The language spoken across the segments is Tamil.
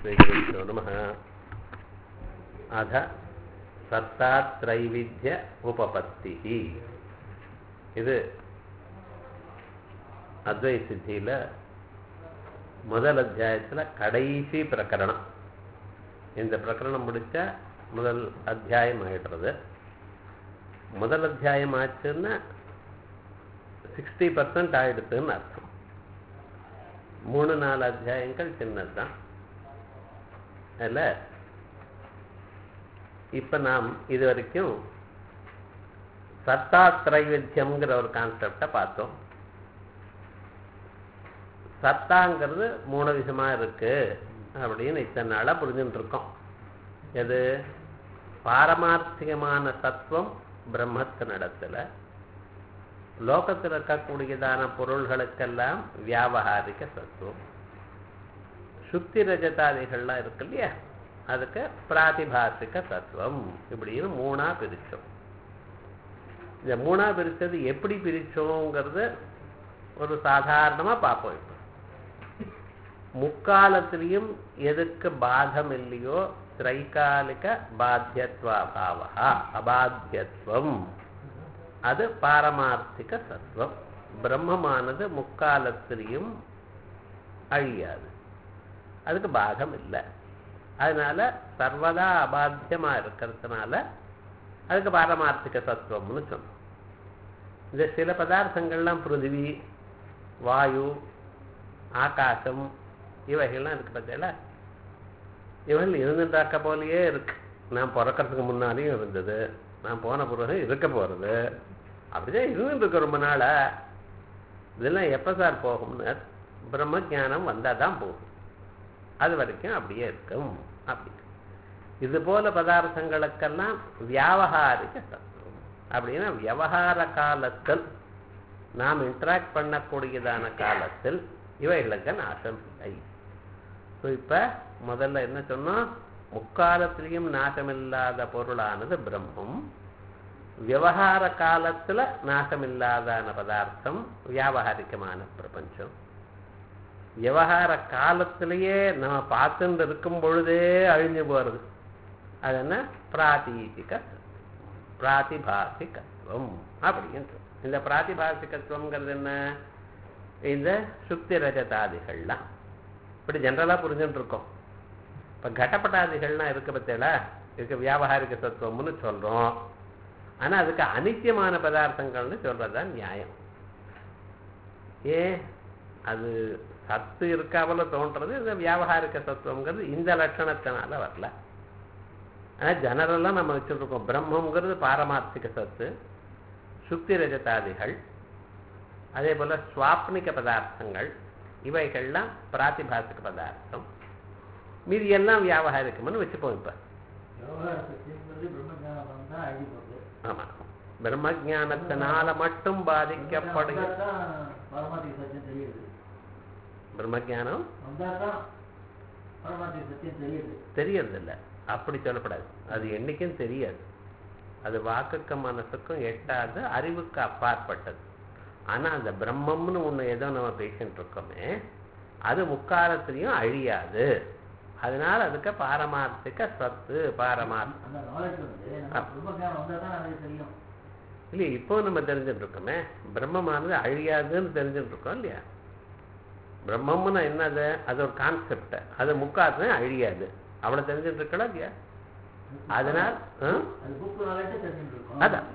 श्रीगुरुभ्यो नमः। अथ सत्तात्रैविध्य उपपत्तिः. இது அத்வைத சித்தியில முதல் அத்தியாயத்தில் கடைசி பிரகரணம். இந்த பிரகரணம் முடிச்சா முதல் அத்தியாயம் ஆயிடுறது. முதல் அத்தியாயம் ஆச்சுன்னா 60% ஆயிடுதுன்னு அர்த்தம். 3-4 அத்தியாயங்கள் சின்னதுதான். அதில் இப்போ நாம் இது வரைக்கும் சத்தாத்ரைவித்தியம்ங்கிற ஒரு கான்செப்டை பார்த்தோம். சத்தாங்கிறது 3 விதமாக இருக்கு அப்படின்னு இத்தனை நாளாக புரிஞ்சுட்டு இருக்கோம். எது? பாரமார்த்திகமான சத்துவம் பிரம்மத்தினிடத்தில், லோகத்தில் இருக்கக்கூடியதான பொருள்களுக்கெல்லாம் வியாவகாரிக சத்துவம், சுத்தி ரஜதாதிகள்லாம் இருக்கு இல்லையா, அதுக்கு பிராதிபாசிக சத்துவம், இப்படின்னு 3ஆ பிரித்தோம். இந்த 3ஆ பிரித்தது எப்படி பிரித்தோங்கிறது ஒரு சாதாரணமாக பார்ப்போம். இப்போ முக்காலத்திலையும் எதுக்கு பாதம் இல்லையோ திரைகாலிக பாத்தியத்வாபாவா அபாத்தியத்துவம், அது பாரமார்த்திக சத்துவம். பிரம்மமானது முக்காலத்திலையும் அழியாது, அதுக்கு பாகம் இல்லை. அதனால சர்வதா அபாத்தியமா இருக்கிறதுனால அதுக்கு பாரமார்த்திக சத்துவம்னு சொன்னோம். இந்த சில பதார்த்தங்கள்லாம் பிருத்திவி, வாயு, ஆகாசம் இவைகள்லாம் இருக்கு பார்த்தீங்களா, இவைகள் இருந்துட்டாக்க போலேயே இருக்கு. நான் பிறக்கிறதுக்கு முன்னாடியும் இருந்தது, நான் போன பிறகு இருக்க போறது, அப்படிதான் இருந்துட்டு இருக்க ரொம்ப நாளா. இதெல்லாம் எப்போ சார் போகும்னு பிரம்ம ஜானம் வந்தால் தான் போகும். அது வரைக்கும் அப்படியே இருக்கும். அப்படி இது போல பதார்த்தங்களுக்கெல்லாம் வியாவகாரிக சத்துவம் அப்படின்னா விவகார காலத்தில் நாம் இன்டராக்ட் பண்ணக்கூடியதான காலத்தில் இவைகளுக்கு நாசம் இல்லை. ஸோ இப்போ முதல்ல என்ன சொன்னோம்? முக்காலத்திலையும் நாசமில்லாத பொருளானது பிரம்மம், விவகார காலத்தில் நாசமில்லாதான பதார்த்தம் வியாவகாரிகமான பிரபஞ்சம். விவகார காலத்திலேயே நம்ம பார்த்துட்டு இருக்கும் பொழுதே அழிஞ்சு போகிறது. அது என்ன? பிராதீதிக பிராதிபாசிகத்துவம் அப்படின்னு. இந்த பிராதிபாசிகத்துவங்கிறது என்ன? இந்த சுக்தி ரஜதாதிகள்லாம் இப்படி ஜென்ரலாக புரிஞ்சுட்டு இருக்கோம். இப்போ கடப்பட்டாதிகள்லாம் இருக்க பத்தியல இதுக்கு வியாவகாரிக சத்துவம்னு சொல்கிறோம். ஆனால் அதுக்கு அனித்தியமான பதார்த்தங்கள்னு சொல்கிறது தான் நியாயம். அது சத்து இருக்காமல தோன்றது. இந்த வியாவகாரிக சத்துவங்கிறது இந்த லட்சணத்தினால வரல. ஆனால் ஜெனரலாக நம்ம வச்சுருக்கோம். பிரம்மங்கிறது பாரமார்த்திக சத்து, சுக்தி ரஜதாதிகள், அதே போல் சுவாப்னிக பதார்த்தங்கள் இவைகள்லாம் பிராதிபாசிக பதார்த்தம், மீதி எல்லாம் வியாவகாரிகம்னு வச்சுப்போம். இப்போ ஆமாம், பிரம்ம ஜானத்தினால மட்டும் பாதிக்கப்படுகிற பிரம்மஜானம் தெரியறதில்ல. அப்படி சொல்லப்படாது. அது என்னைக்கும் தெரியாது. அது வாக்குக்கும் மனசுக்கும் எட்டாது, அறிவுக்கு அப்பாற்பட்டது. ஆனால் அந்த பிரம்மம்னு ஒன்று ஏதோ நம்ம பேசிட்டு இருக்கோமே, அது முக்காலத்திலையும் அழியாது. அதனால அதுக்கு பாரமார்த்திக சத்து இல்லையா? இப்போ நம்ம தெரிஞ்சுட்டு இருக்கோமே, பிரம்மமானது அழியாதுன்னு தெரிஞ்சுட்டு இருக்கோம் இல்லையா? பிரம்மம்னு என்னது? அது ஒரு கான்செப்ட். அது முக்காலத்துல அழியாது, அவ்வளவு தெரிஞ்சுட்டு இருக்கலாம் இல்லையா? அதனால் அதான்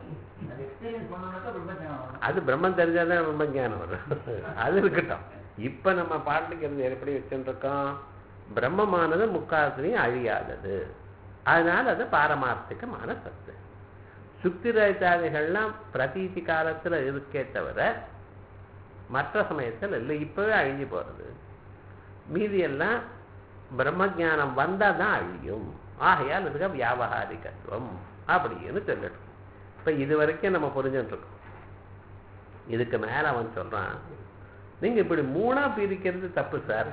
அது பிரம்மம் தெரிஞ்சாதான் பிரம்ம ஞானம் வரும். அது இருக்கட்டும். இப்ப நம்ம பாட்டுக்கிறது எப்படி வச்சுட்டு இருக்கோம்? பிரம்மமானது முக்காலத்திலையும் அழியாதது, அதனால அது பாரமார்த்திகமான சத்து. சுக்தி ரஜதாதிகள்லாம் பிரதீதி காலத்துல இருக்கே தவிர மற்ற சமயத்தில் இல்லை, இப்பவே அழிஞ்சு போறது. மீதி எல்லாம் பிரம்மஜானம் வந்தால் தான் அழியும். ஆகையால் இதுக்கு வியாவகாரிகத்துவம் அப்படின்னு சொல்லட்டும். இப்போ இது வரைக்கும் நம்ம புரிஞ்சுட்டு இருக்கோம். இதுக்கு மேலே அவன் சொல்றான், நீங்க இப்படி 3ஆ பிரிக்கிறது தப்பு சார்.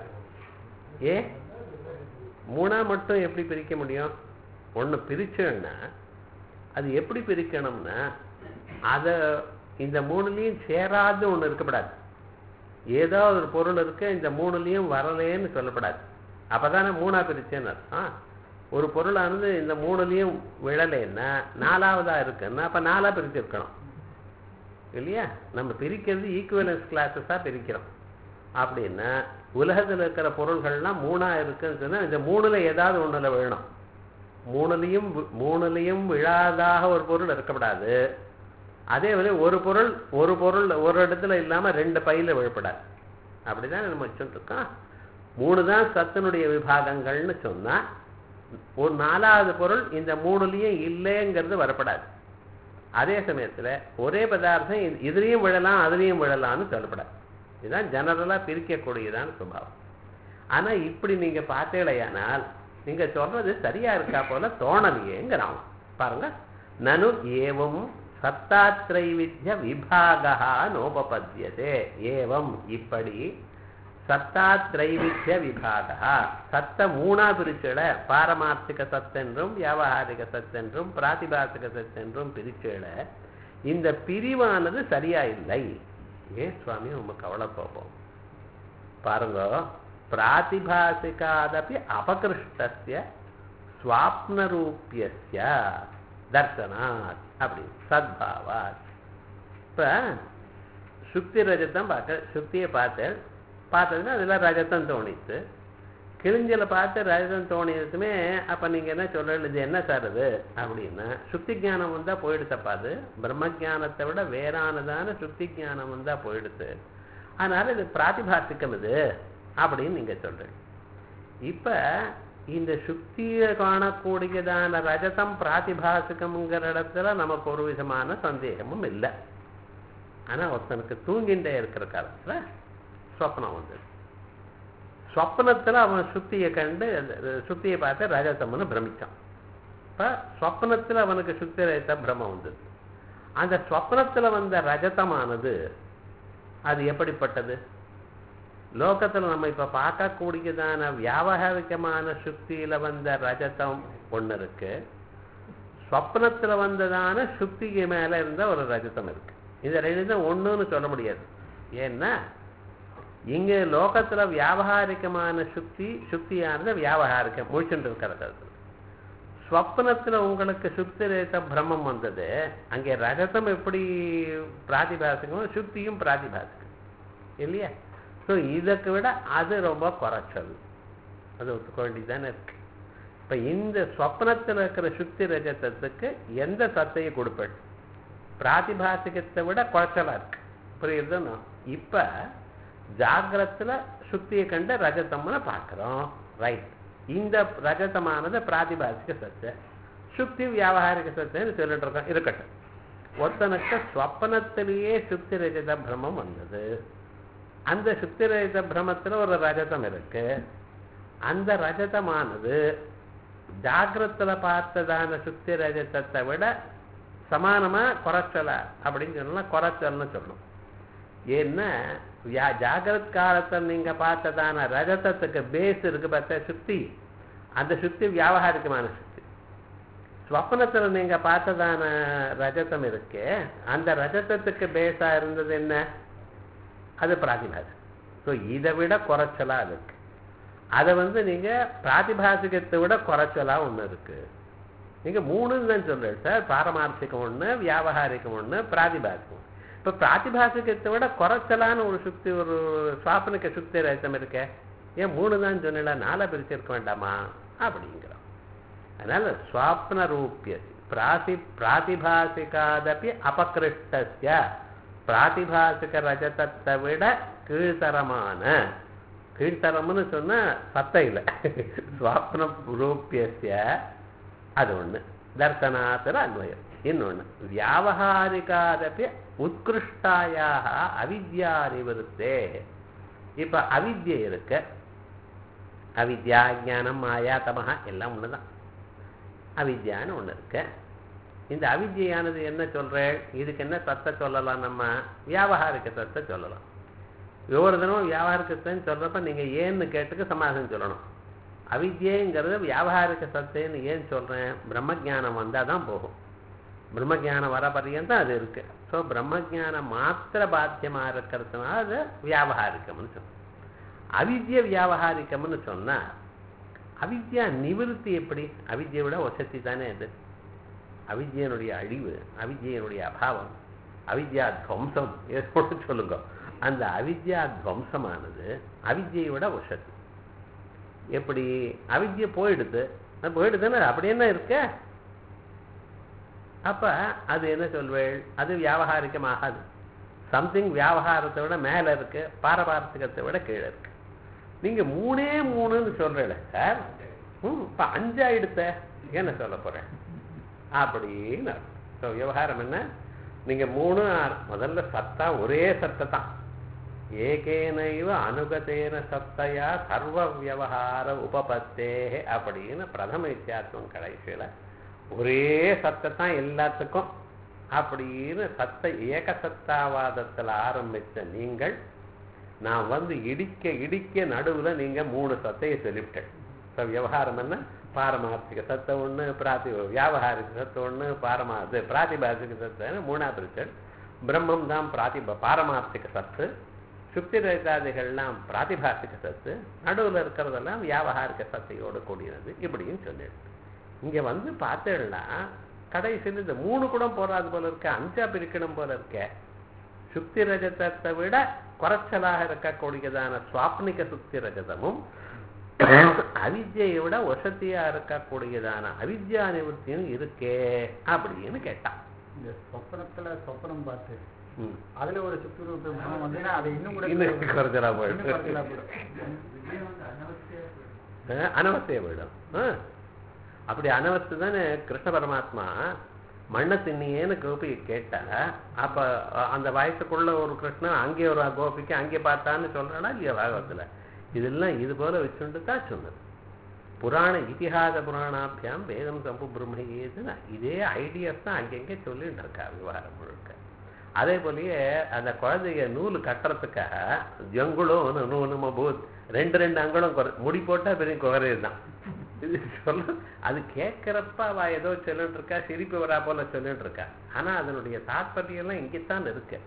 3ஆ மட்டும் எப்படி பிரிக்க முடியும்? ஒன்று பிரிச்சோன்னா அது எப்படி பிரிக்கணும்னா, அதை இந்த 3லையும் சேராது ஒன்று இருக்கப்படாது. ஏதாவது ஒரு பொருள் இருக்கு, இந்த 3லையும் வரலேன்னு சொல்லப்படாது. அப்பதானே மூணா பிரிச்சேன்னு அர்த்தம். ஒரு பொருளானது இந்த மூணுலையும் விழலைன்னா நாலாவதா இருக்குன்னா அப்ப நாலா பிரிச்சிருக்கணும் இல்லையா? நம்ம பிரிக்கிறது ஈக்குவலன்ஸ் கிளாஸஸா பிரிக்கிறோம். அப்படின்னா உலகத்தில் இருக்கிற பொருள்கள்லாம் மூணா இருக்குன்னு சொன்னா இந்த மூணுல ஏதாவது ஒண்ணுல விழணும். மூணுலையும் விழாதாக ஒரு பொருள் இருக்கக்கூடாது. அதே வந்து ஒரு பொருள் ஒரு இடத்துல இல்லாம ரெண்டு பையில விழப்படாது. அப்படிதான் நம்ம வச்சுட்டு இருக்கோம். மூணு தான் சத்தினுடைய விபாகங்கள்னு சொன்னா ஒரு நாலாவது பொருள் இந்த மூணுலையும் இல்லைங்கிறது வரப்படாது. அதே சமயத்துல ஒரே பதார்த்தம் இதுலையும் விழலாம் அதுலையும் விழலாம்னு சொல்லப்படாது. இதுதான் ஜெனரலா பிரிக்கக்கூடியதான சுபாவம். ஆனா இப்படி நீங்க பார்த்தீங்களேயானால் நீங்க சொல்றது சரியா இருக்கா போல தோணலையேங்கிறான். பாருங்க, நனு ஏவம் சத்தாத்ரைவித்ய விபாகா நோபபத்யதே. ஏவம் இப்படி சத்தாத்ரைவித்ய விபாகா, சத்த மூணா பிரிச்சல, பாரமார்த்திக சத்தென்றும் வியாவகாரிக சத்தென்றும் பிராதிபாசிக சத்தென்றும் பிரிச்சல. இந்த பிரிவானது சரியா இல்லை. ஏன் சுவாமி ரொம்ப கவலை போவோம் பாருங்க. பிராதிபாசிகாதபி அபகிருஷ்டஸ்ய ஸ்வாப்னரூப்யஸ்ய தர்சனாத் அப்படி சத்பாவாத். இப்ப சுக்தி ரஜத்தம் பார்க்க, சுக்தியை பார்த்ததுன்னா அதெல்லாம் ரஜத்தம் தோணித்து, கிழிஞ்சல பார்த்து ரஜதம் தோணியதுமே அப்ப நீங்க என்ன சொல்றது, இது என்ன சார் அது அப்படின்னா சுக்தி ஜானம் வந்தா போயிடுத்தப்பா. அது பிரம்ம ஜானத்தை விட வேறானதான சுக்தி ஜானம் வந்தா போயிடுது. அதனால இது பிராதிபாசிக்கம் இது அப்படின்னு நீங்க சொல்றீங்க. இப்ப இந்த சுக்தியை காணக்கூடியதான ரஜதம் பிராதிபாசிகம்ங்கிற இடத்துல நமக்கு ஒரு விதமான சந்தேகமும் இல்லை. ஆனா ஒருத்தனுக்கு தூங்கிண்டே இருக்கிற காலத்துல சொப்னம் வந்தது. சொப்னத்துல அவன் சுத்தியை கண்டு சுத்தியை பார்த்து ரஜதம்னு பிரமிச்சான். இப்ப சொப்னத்துல அவனுக்கு சுத்தி ரஜத பிரமம் வந்தது. அந்த சொப்னத்துல வந்த ரஜதமானது அது எப்படிப்பட்டது? லோகத்துல நம்ம இப்ப பார்க்கக்கூடியதான வியாவகாரிகமான சுக்தியில வந்த ரஜதம் ஒண்ணு இருக்கு, சொப்னத்துல வந்ததான சுக்திக்கு மேல இருந்த ஒரு ரஜதம் இருக்கு. இந்த ரெண்டு ஒண்ணுன்னு சொல்ல முடியாது. ஏன்னா இங்க லோகத்துல வியாவகாரிகமான சுக்தியானது வியாவகாரிகம் முழிச்சுட்டு இருக்கிறது. ஸ்வப்னத்துல உங்களுக்கு சுக்தி ரேத பிரம்மம் வந்தது. அங்கே ரஜதம் எப்படி பிராதிபாசிகம், சுக்தியும் பிராதிபாசிகம் இல்லையா? ஸோ இதுக்கு விட அது ரொம்ப குறைச்சல். அது ஒத்துக்க வேண்டியதானே இருக்கு. இப்ப இந்த ஸ்வப்னத்துல இருக்கிற சுக்தி ரஜதத்துக்கு எந்த சத்தையை கொடுப்பேன்? பிராதிபாசிகத்தை விட குறைச்சலா இருக்கு. புரியுதுன்னா இப்ப ஜாகிரத்துல சுக்தியை கண்டு ரஜதம்னு பார்க்கிறோம். ரைட். இந்த ரஜதமானது பிராதிபாசிக சத்து, சுக்தி வியாவகாரிக சத்துன்னு சொல்லிட்டு இருக்கோம். இருக்கட்டும். ஒருத்தனுக்கு ஸ்வப்னத்திலேயே சுக்தி ரஜத பிரமம் வந்தது. அந்த சுக்தி ரஜத பிரமத்துல ஒரு ரஜதம் இருக்கு. அந்த ரஜதமானது ஜாகிரத்துல பார்த்ததான சுக்தி ரஜதத்தை விட சமானமா குறைச்சலா அப்படின்னு சொன்னா குறைச்சல்னு சொல்லணும். ஏன்னா ஜாகிரத் காலத்தில் நீங்க பார்த்ததான ரஜதத்துக்கு பேஸ் இருக்கு பார்த்த சுக்தி, அந்த சுக்தி வியாவகாரிகமான சுக்தி. ஸ்வப்னத்துல நீங்க பார்த்ததான ரஜதம் இருக்கு, அந்த ரஜதத்துக்கு பேஸா இருந்தது என்ன? அது பிராதிபாசிகம். ஸோ இதை விட குறைச்சலா இருக்கு. அதை நீங்க பிராதிபாசிகத்தை விட குறைச்சலா ஒண்ணு இருக்கு. நீங்க மூணுன்னு தான் சொல்றேன் சார். பாரமார்த்திகம் ஒண்ணு, வியாவகாரிகம் ஒண்ணு, பிராதிபாசிகம். இப்ப பிராதிபாசிகத்தை விட குறைச்சலான ஒரு சுக்தி, ஒரு சுவாபனிக்க சுக்தி ரஜதம் இருக்க, ஏன் மூணு தான் சொன்னா நாலா பிரிச்சிருக்க வேண்டாமா அப்படிங்கிறோம். அதனால ஸ்வாப்ன ரூபிய பிராதிபாசிகாதபி அபகிருஷ்டஸ்ய, பிராதிபாசிக ரஜதத்தை விட கீழ்த்தரமான, கீழ்த்தரம்னு சொன்னா சத்தையில் ஸ்வாப்ன ரூபியஸ்ய அது ஒண்ணு, தர்சனாத்திர அன்வயம். இன்னொன்னு வியாவகாரிகாதபி உத்கிருஷ்டாயாக அவித்யா நிவருத்தே. இப்ப அவித்யை இருக்க, அவித்யா ஞானம் மாயா தமஹா எல்லாம் ஒண்ணுதான். அவித்யான்னு ஒண்ணு இருக்கு. இந்த அவித்யானது என்ன சொல்றேன்? இதுக்கு என்ன சத்தை சொல்லலாம்? நம்ம வியாவகாரிக சத்தை சொல்லலாம். ஒவ்வொரு தினமும் வியாவகாரிகத்தைன்னு சொல்றப்ப நீங்க ஏன்னு கேட்டுக்கு சமாதானம் சொல்லணும். அவித்யங்கிறது வியாவகாரிக சத்தைன்னு ஏன் சொல்றேன்? பிரம்மஜானம் வந்தாதான் போகும். பிரம்மஜானம் வர பர்யந்தம் அது இருக்கு. ஸோ பிரம்மஜானம் மாத்திர பாத்தியமா இருக்கிறதுனால அது வியாவகாரிகம்னு சொல்றோம். அவித்ய வியாவகாரிகம்னு சொன்னா அவித்யா நிவர்த்தி எப்படி? அவித்யை விட வசதி தானே அது. அவித்யனுடைய அழிவு, அவித்யனுடைய அபாவம், அவித்யா துவம்சம் ஏதோடு சொல்லுங்க. அந்த அவித்யா துவம்சமானது அவித்யை விட வசதி. எப்படி? அவித்யை போயிடுதுன்னு அப்படி என்ன இருக்க? அப்ப அது என்ன சொல்வேள்? அது வியாபகாரிகமாகாது. சம்திங் வியாபகாரத்தை விட மேல இருக்கு, பாரமார்த்திகத்தை விட கீழே இருக்கு. நீங்க 3 சொல்றேன் சார், இப்ப 5 ஆயிடுத்த என்ன சொல்ல போறேன் அப்படின்னு. விவகாரம் என்ன? நீங்க 3 முதல்ல சத்தா ஒரே சத்தை தான். ஏகேனைவ அனுகதேன சத்தையா சர்வ வியவஹார உபபத்தே அப்படின்னு பிரதம வித்தியாசம் கடைசியில ஒரே சத்தை தான் எல்லாத்துக்கும் அப்படின்னு சத்த ஏக சத்தாவாதத்தில் ஆரம்பித்த நீங்கள், நான் இடிக்க நடுவுல நீங்க 3 சத்தையை சொல்லிவிட்டேன். விவகாரம் என்ன? பாரமார்த்திக சத்தை ஒண்ணு, வியாபகாரிக சத்தை ஒண்ணு, பிராதிபாசிக சத்தை 3 பிரிச்சல். பிரம்மம் தான் பாரமார்த்திக சத்து, சுக்தி ரகிதாதிகள்லாம் பிராதிபாசிக சத்து, நடுவில் இருக்கிறதெல்லாம் வியாபகாரிக சத்தையோடு கூடியது இப்படின்னு சொல்லிடு. இங்க பார்த்தேன்னா கடைசியில் இந்த 3 கூட போறாது போல இருக்க, 5 பிரிக்கணும் போல இருக்க. சுக்தி ரஜதத்தை விட குறைச்சலாக இருக்கக்கூடியதான சுவாப்னிக சுக்தி ரஜதமும் அவித்யை விட வசதியா இருக்கக்கூடியதான அவித்யா நிவர்த்தியும் இருக்கே அப்படின்னு கேட்டான். இந்த சொப்பனம் பார்த்து அதுல ஒரு சுக்தி ரூபம் வந்தீங்கன்னா அது இன்னும் குறைச்சலா போயிடும், அனவஸ்தையா போயிடும். அப்படி அனவஸ்து தானே கிருஷ்ண பரமாத்மா மண்ணை தின்னியேன்னு கோபி கேட்டா, அப்ப அந்த வயசுக்குள்ள ஒரு கிருஷ்ணன் அங்கே ஒரு கோபிக்கு அங்கே பார்த்தான்னு சொல்றானா இல்லையா பாகவத்துல? இதெல்லாம் இது போல வச்சுட்டு தான் சொன்னது. புராண இதிகாச புராணாபியாம் வேதம் சம்பு பிரம்மையேதுன்னா இதே ஐடியாஸ் தான் அங்கங்கே சொல்லிட்டு இருக்கா விவகாரம் முழுக்க. அதே போலயே அந்த குழந்தைய நூல் கட்டுறதுக்காக ஜங்குளும் நூலும பூத் 2 அங்குலம் முடி போட்டா பெரிய குறையுது தான் இது சொல்ல. அது கேட்கிறப்ப அவ ஏதோ சொல்லிட்டு இருக்கா, சிரிப்பு வரா போல சொல்லிட்டு இருக்கா. ஆனா அதனுடைய தாற்பயம் எல்லாம் இங்கத்தான் இருக்கு.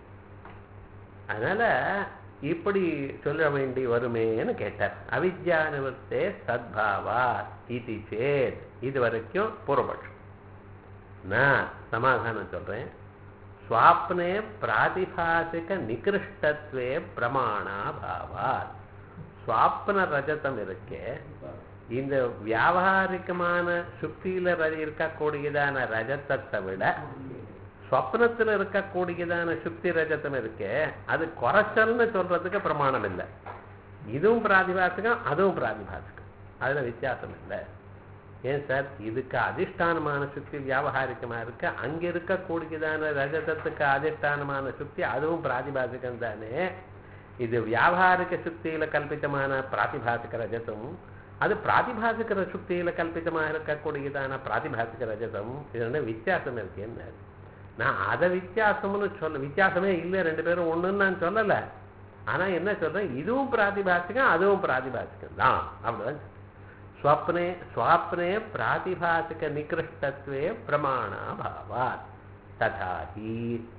அதனால இப்படி சொல்ல வேண்டி வருமேன்னு கேட்டார். அவித்யா நிவர்த்தே சத்பாவா இது சேத். இது வரைக்கும் பூர்வபட்சம். நான் சமாதானம் சொல்றேன். ஸ்வாப்னே பிராதிபாசிக நிகிருஷ்டத்வே பிரமாணாபாவா. ஸ்வாப்ன ரஜதம் இருக்கே, இந்த வியாபாரிகமான சுக்தியில இருக்கக்கூடியதான ரஜதத்தை விட ஸ்வப்னத்தில் இருக்கக்கூடியதான சுக்தி ரஜதம் இருக்கே, அது குறைச்சல்னு சொல்றதுக்கு பிரமாணம் இல்லை. இதுவும் பிராதிபாசிகம், அதுவும் பிராதிபாசிகம், அதுல வித்தியாசம் இல்லை. ஏன் சார்? இதுக்கு அதிஷ்டானமான சுக்தி வியாபகாரிகமா இருக்கு, அங்க இருக்கக்கூடியதான ரஜதத்துக்கு அதிஷ்டானமான சுக்தி அதுவும் பிராதிபாசிகம் தானே. இது வியாபாரிக சுக்தியில கல்பித்தமான பிராதிபாசிக ரஜதம், அது பிராதிபாசிக சுக்தியில கல்பித்தமாக இருக்கக்கூடியதான பிராதிபாசிக ரஜதம். இது வித்தியாசம் இருக்கேன்னு நான் அதை வித்தியாசம்னு வித்தியாசமே இல்லை, 2 பேரும் ஒண்ணுன்னு நான் சொல்லல. ஆனா என்ன சொல்றேன், இதுவும் பிராதிபாசிகம் அதுவும் பிராதிபாசிகம் தான். அப்படிதான் ஸ்வாப்னே பிராதிபாசிக நிகிருஷ்டத்வே பிரமாணாபாவா ததாஹி.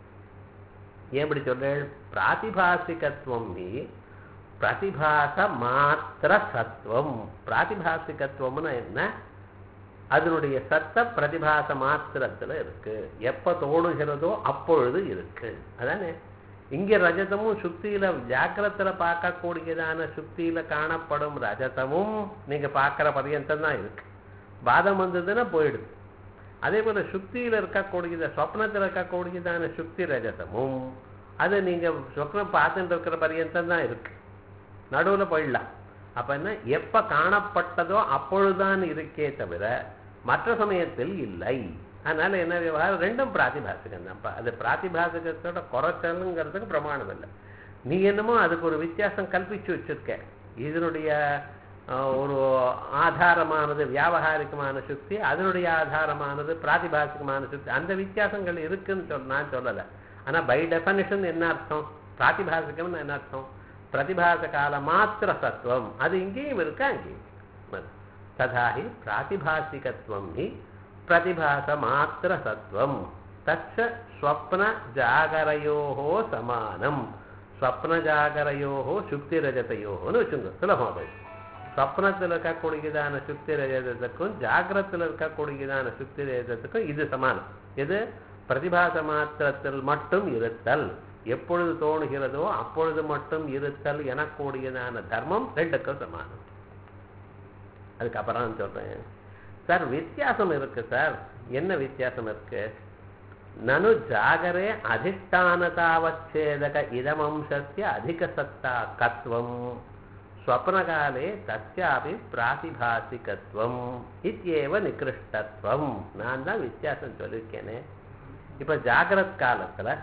ஏன் இப்படி சொல்றேன்? பிராதிபாசிகத்துவம் பிரதிபாச மாத்திர சத்துவம். பிராதிபாசிகத்துவம்னா என்ன? அதனுடைய சத்த பிரதிபாச மாத்திரத்துல இருக்கு. எப்ப தோணுகிறதோ அப்பொழுது இருக்கு. அதானே இங்க ரஜதமும் சுக்தியில ஜாக்கிரத்துல பார்க்கக்கூடியதான சுக்தியில காணப்படும் ரஜதமும் நீங்க பார்க்கிற பர்யந்தம் தான் இருக்கு. பாதம் வந்ததுன்னா போயிடுது. அதே போல சுக்தியில இருக்கக்கூடியத சொப்னத்துல இருக்கக்கூடியதான சுக்தி ரஜதமும் அது நீங்க சொப்னம் பார்த்துட்டு இருக்கிற பர்யந்தம் தான் இருக்கு, நடுவுல போயிடலாம். அப்ப என்ன, எப்ப காணப்பட்டதோ அப்பொழுதுதான் இருக்கே தவிர மற்ற சமயத்தில் இல்லை. அதனால என்ன விவகாரம், ரெண்டும் பிராதிபாசிகம் தான்ப்பா. அது பிராதிபாசிகத்தோட குறைச்சலுங்கிறதுக்கு பிரமாணம் இல்லை. நீ என்னமோ அதுக்கு ஒரு வித்தியாசம் கல்பிச்சு வச்சிருக்க. இதனுடைய ஒரு ஆதாரமானது வியாபகாரிகமான சுக்தி, அதனுடைய ஆதாரமானது பிராதிபாசிகமான சுக்தி. அந்த வித்தியாசங்கள் இருக்குன்னு நான் சொல்லலை. ஆனா பை டெஃபனிஷன் என்ன அர்த்தம்? பிராதிபாசிகம்னு என்ன அர்த்தம்? பிரதிபாச கால மாத்திர சத்துவம். அது இங்கேயும் இருக்கு, அங்கேயும். ததாஹி பிராதிபாசிகத்துவம் ஹி பிரதிபாச மாத்திர சத்துவம் தச்ச ஸ்வப்ன ஜாகரயோஹோ சமானம். ஸ்வப்ன ஜாகரயோஹோ சுக்தி ரஜதயோன்னு வச்சுங்க, சுலபமா போயிடுச்சு. ஸ்வப்னத்தில் இருக்கக்கூடியதான சுக்தி ரஜதத்துக்கும் ஜாகிரத்தில் இருக்கக்கூடியதான சுக்தி ரஜதத்துக்கும் இது சமானம். எது? பிரதிபாச மாத்திரத்தில் மட்டும் இருத்தல், எப்பொழுது தோணுகிறதோ அப்பொழுது மட்டும் இருத்தல் எனக்கூடியதான தர்மம் ரெண்டுக்கும் சமானம். அதுக்கப்புறம் சொல்றேன் சார், வித்தியாசம் இருக்கு சார். என்ன வித்தியாசம் இருக்கு? நனு ஜாகரே அதிஷ்டானதாவச்சேதக இதமம்சஸ்ய அதிக சத்தா கத்வம் ஸ்வப்னகாலே தஸ்யாபி பிராதிபாசிகத்வம் இத்யேவ நிகிருஷ்டத்வம். நான் தான் வித்தியாசம் சொல்லியிருக்கேனே. இப்ப ஜாகிரத் காலத்துல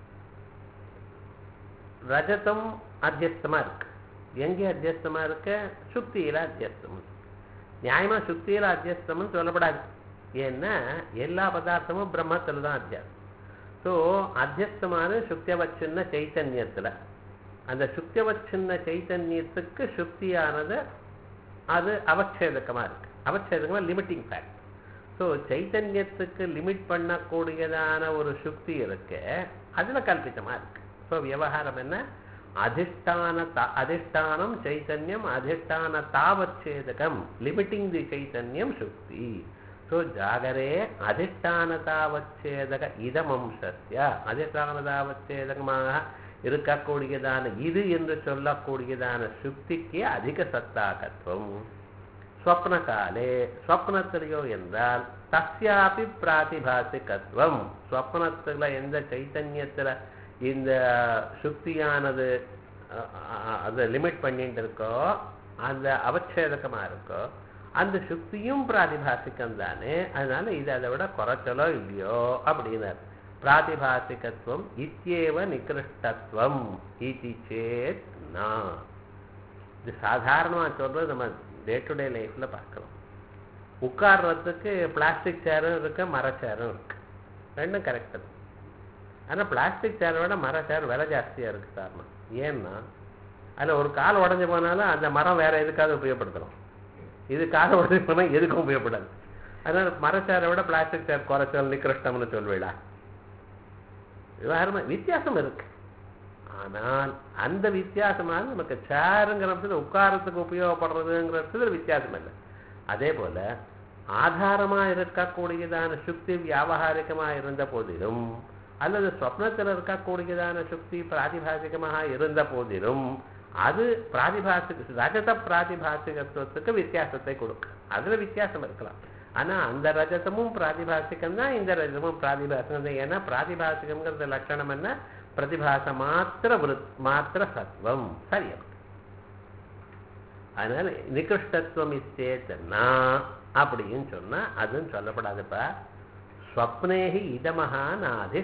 ரஜதம் அத்தியஸ்தமா இருக்கு. எங்கே அத்தியஸ்தமா இருக்கு? சுக்தியில அத்தியஸ்தம். நியாயமா சுக்தியில அத்தியஸ்தம்னு சொல்லப்படாது. ஏன்னா எல்லா பதார்த்தமும் பிரம்மத்துல தான் அத்தியாசம். ஸோ அத்தியஸ்தமான சுக்தியவச்சின்ன சைத்தன்யத்துல, அந்த சுக்தியவச்சின்ன சைத்தன்யத்துக்கு சுக்தியானது அது அவச்சேதகமா இருக்கு. அவச்சேதகமா லிமிட்டிங் ஃபேக்ட். ஸோ சைத்தன்யத்துக்கு லிமிட் பண்ணக்கூடியதான ஒரு சுக்தி இருக்கு, அதுல கல்பித்தமா இருக்கு. ஸோ விவகாரம் என்ன? அதிஷ்டானம் சைத்தன்யம், அதிஷ்டான தாவச்சேதகம், லிமிட்டிங் தி சைத்தன்யம் சுக்தி. ஸோ ஜாகரே அதிஷ்டானதாவச்சேதக இதமம்சஸ்ய, அதிஷ்டானதாவச்சேதகமாக இருக்கக்கூடியதான இது என்று சொல்லக்கூடியதான சுக்திக்கு அதிக சத்தாகத்துவம். ஸ்வப்னகாலே, ஸ்வப்னத்திலையோ என்றால் தஸ்யாபி பிராதிபாசிகத்துவம், ஸ்வப்னத்துல எந்த சைத்தன்யத்துல இந்த சுக்தியானது அதை லிமிட் பண்ணிட்டு இருக்கோ, அந்த அவச்சேதகமா இருக்கோ, அந்த சுக்தியும் பிராதிபாசிக்கம் தானே. அதனால இது அதை விட குறைச்சலோ இல்லையோ அப்படின்னார். பிராதிபாசிகத்துவம் இத்யேவ நிகிருஷ்டத்துவம் இதி சேத் நா. இது சாதாரணமா சொல்றது நம்ம டே டு டே லைஃப்ல பார்க்கிறோம். உட்கார்றதுக்கு பிளாஸ்டிக் சேரும் இருக்கு, மர சேரும் இருக்கு, ரெண்டும் கரெக்ட் தான். ஆனால் பிளாஸ்டிக் சேரை விட மர சேர் விலை ஜாஸ்தியாக இருக்கு காரணம். ஏன்னா அதில் ஒரு கால் உடஞ்சி போனாலும் அந்த மரம் வேற எதுக்காவது உபயோகப்படுத்தலாம், இது கால் உடஞ்சி போனால் எதுக்கும் உபயோகப்படாது. அதனால மர சேரை விட பிளாஸ்டிக் சேர் குறைச்சல் நிக்கிருஷ்டம்னு சொல்வீடா. வித்தியாசம் இருக்கு. ஆனால் அந்த வித்தியாசமாக நமக்கு சேருங்கிறது உட்காரத்துக்கு உபயோகப்படுறதுங்கிறது வித்தியாசம் இல்லை. அதே போல ஆதாரமா இருக்கக்கூடியதான சுக்தி வியாபகாரிகமா இருந்த போதிலும், அல்லது ஸ்வப்னத்தில் இருக்கக்கூடியதான சுக்தி பிராதிபாசிகமாக இருந்த போதிலும், அது பிராதிபாசிக ரஜத பிராதிபாசிகத்துவத்துக்கு வித்தியாசத்தை கொடுக்கும். அதுல வித்தியாசம் இருக்கலாம். ஆனா அந்த ரஜதமும் பிராதிபாசிகம் தான், இந்த ரஜதமும் பிராதிபாசிகம் தான். ஏன்னா பிராதிபாசிகம்ங்கிறது லட்சணம் என்ன? பிரதிபாச மாத்திர சத்வம். சரியா? அதனால நிகிருஷ்டத்துவம் இச்சேத்தனா அப்படின்னு சொன்னா அதுன்னு சொல்லப்படாதுப்பா. ஸ்வப்னேஹி இதமஹான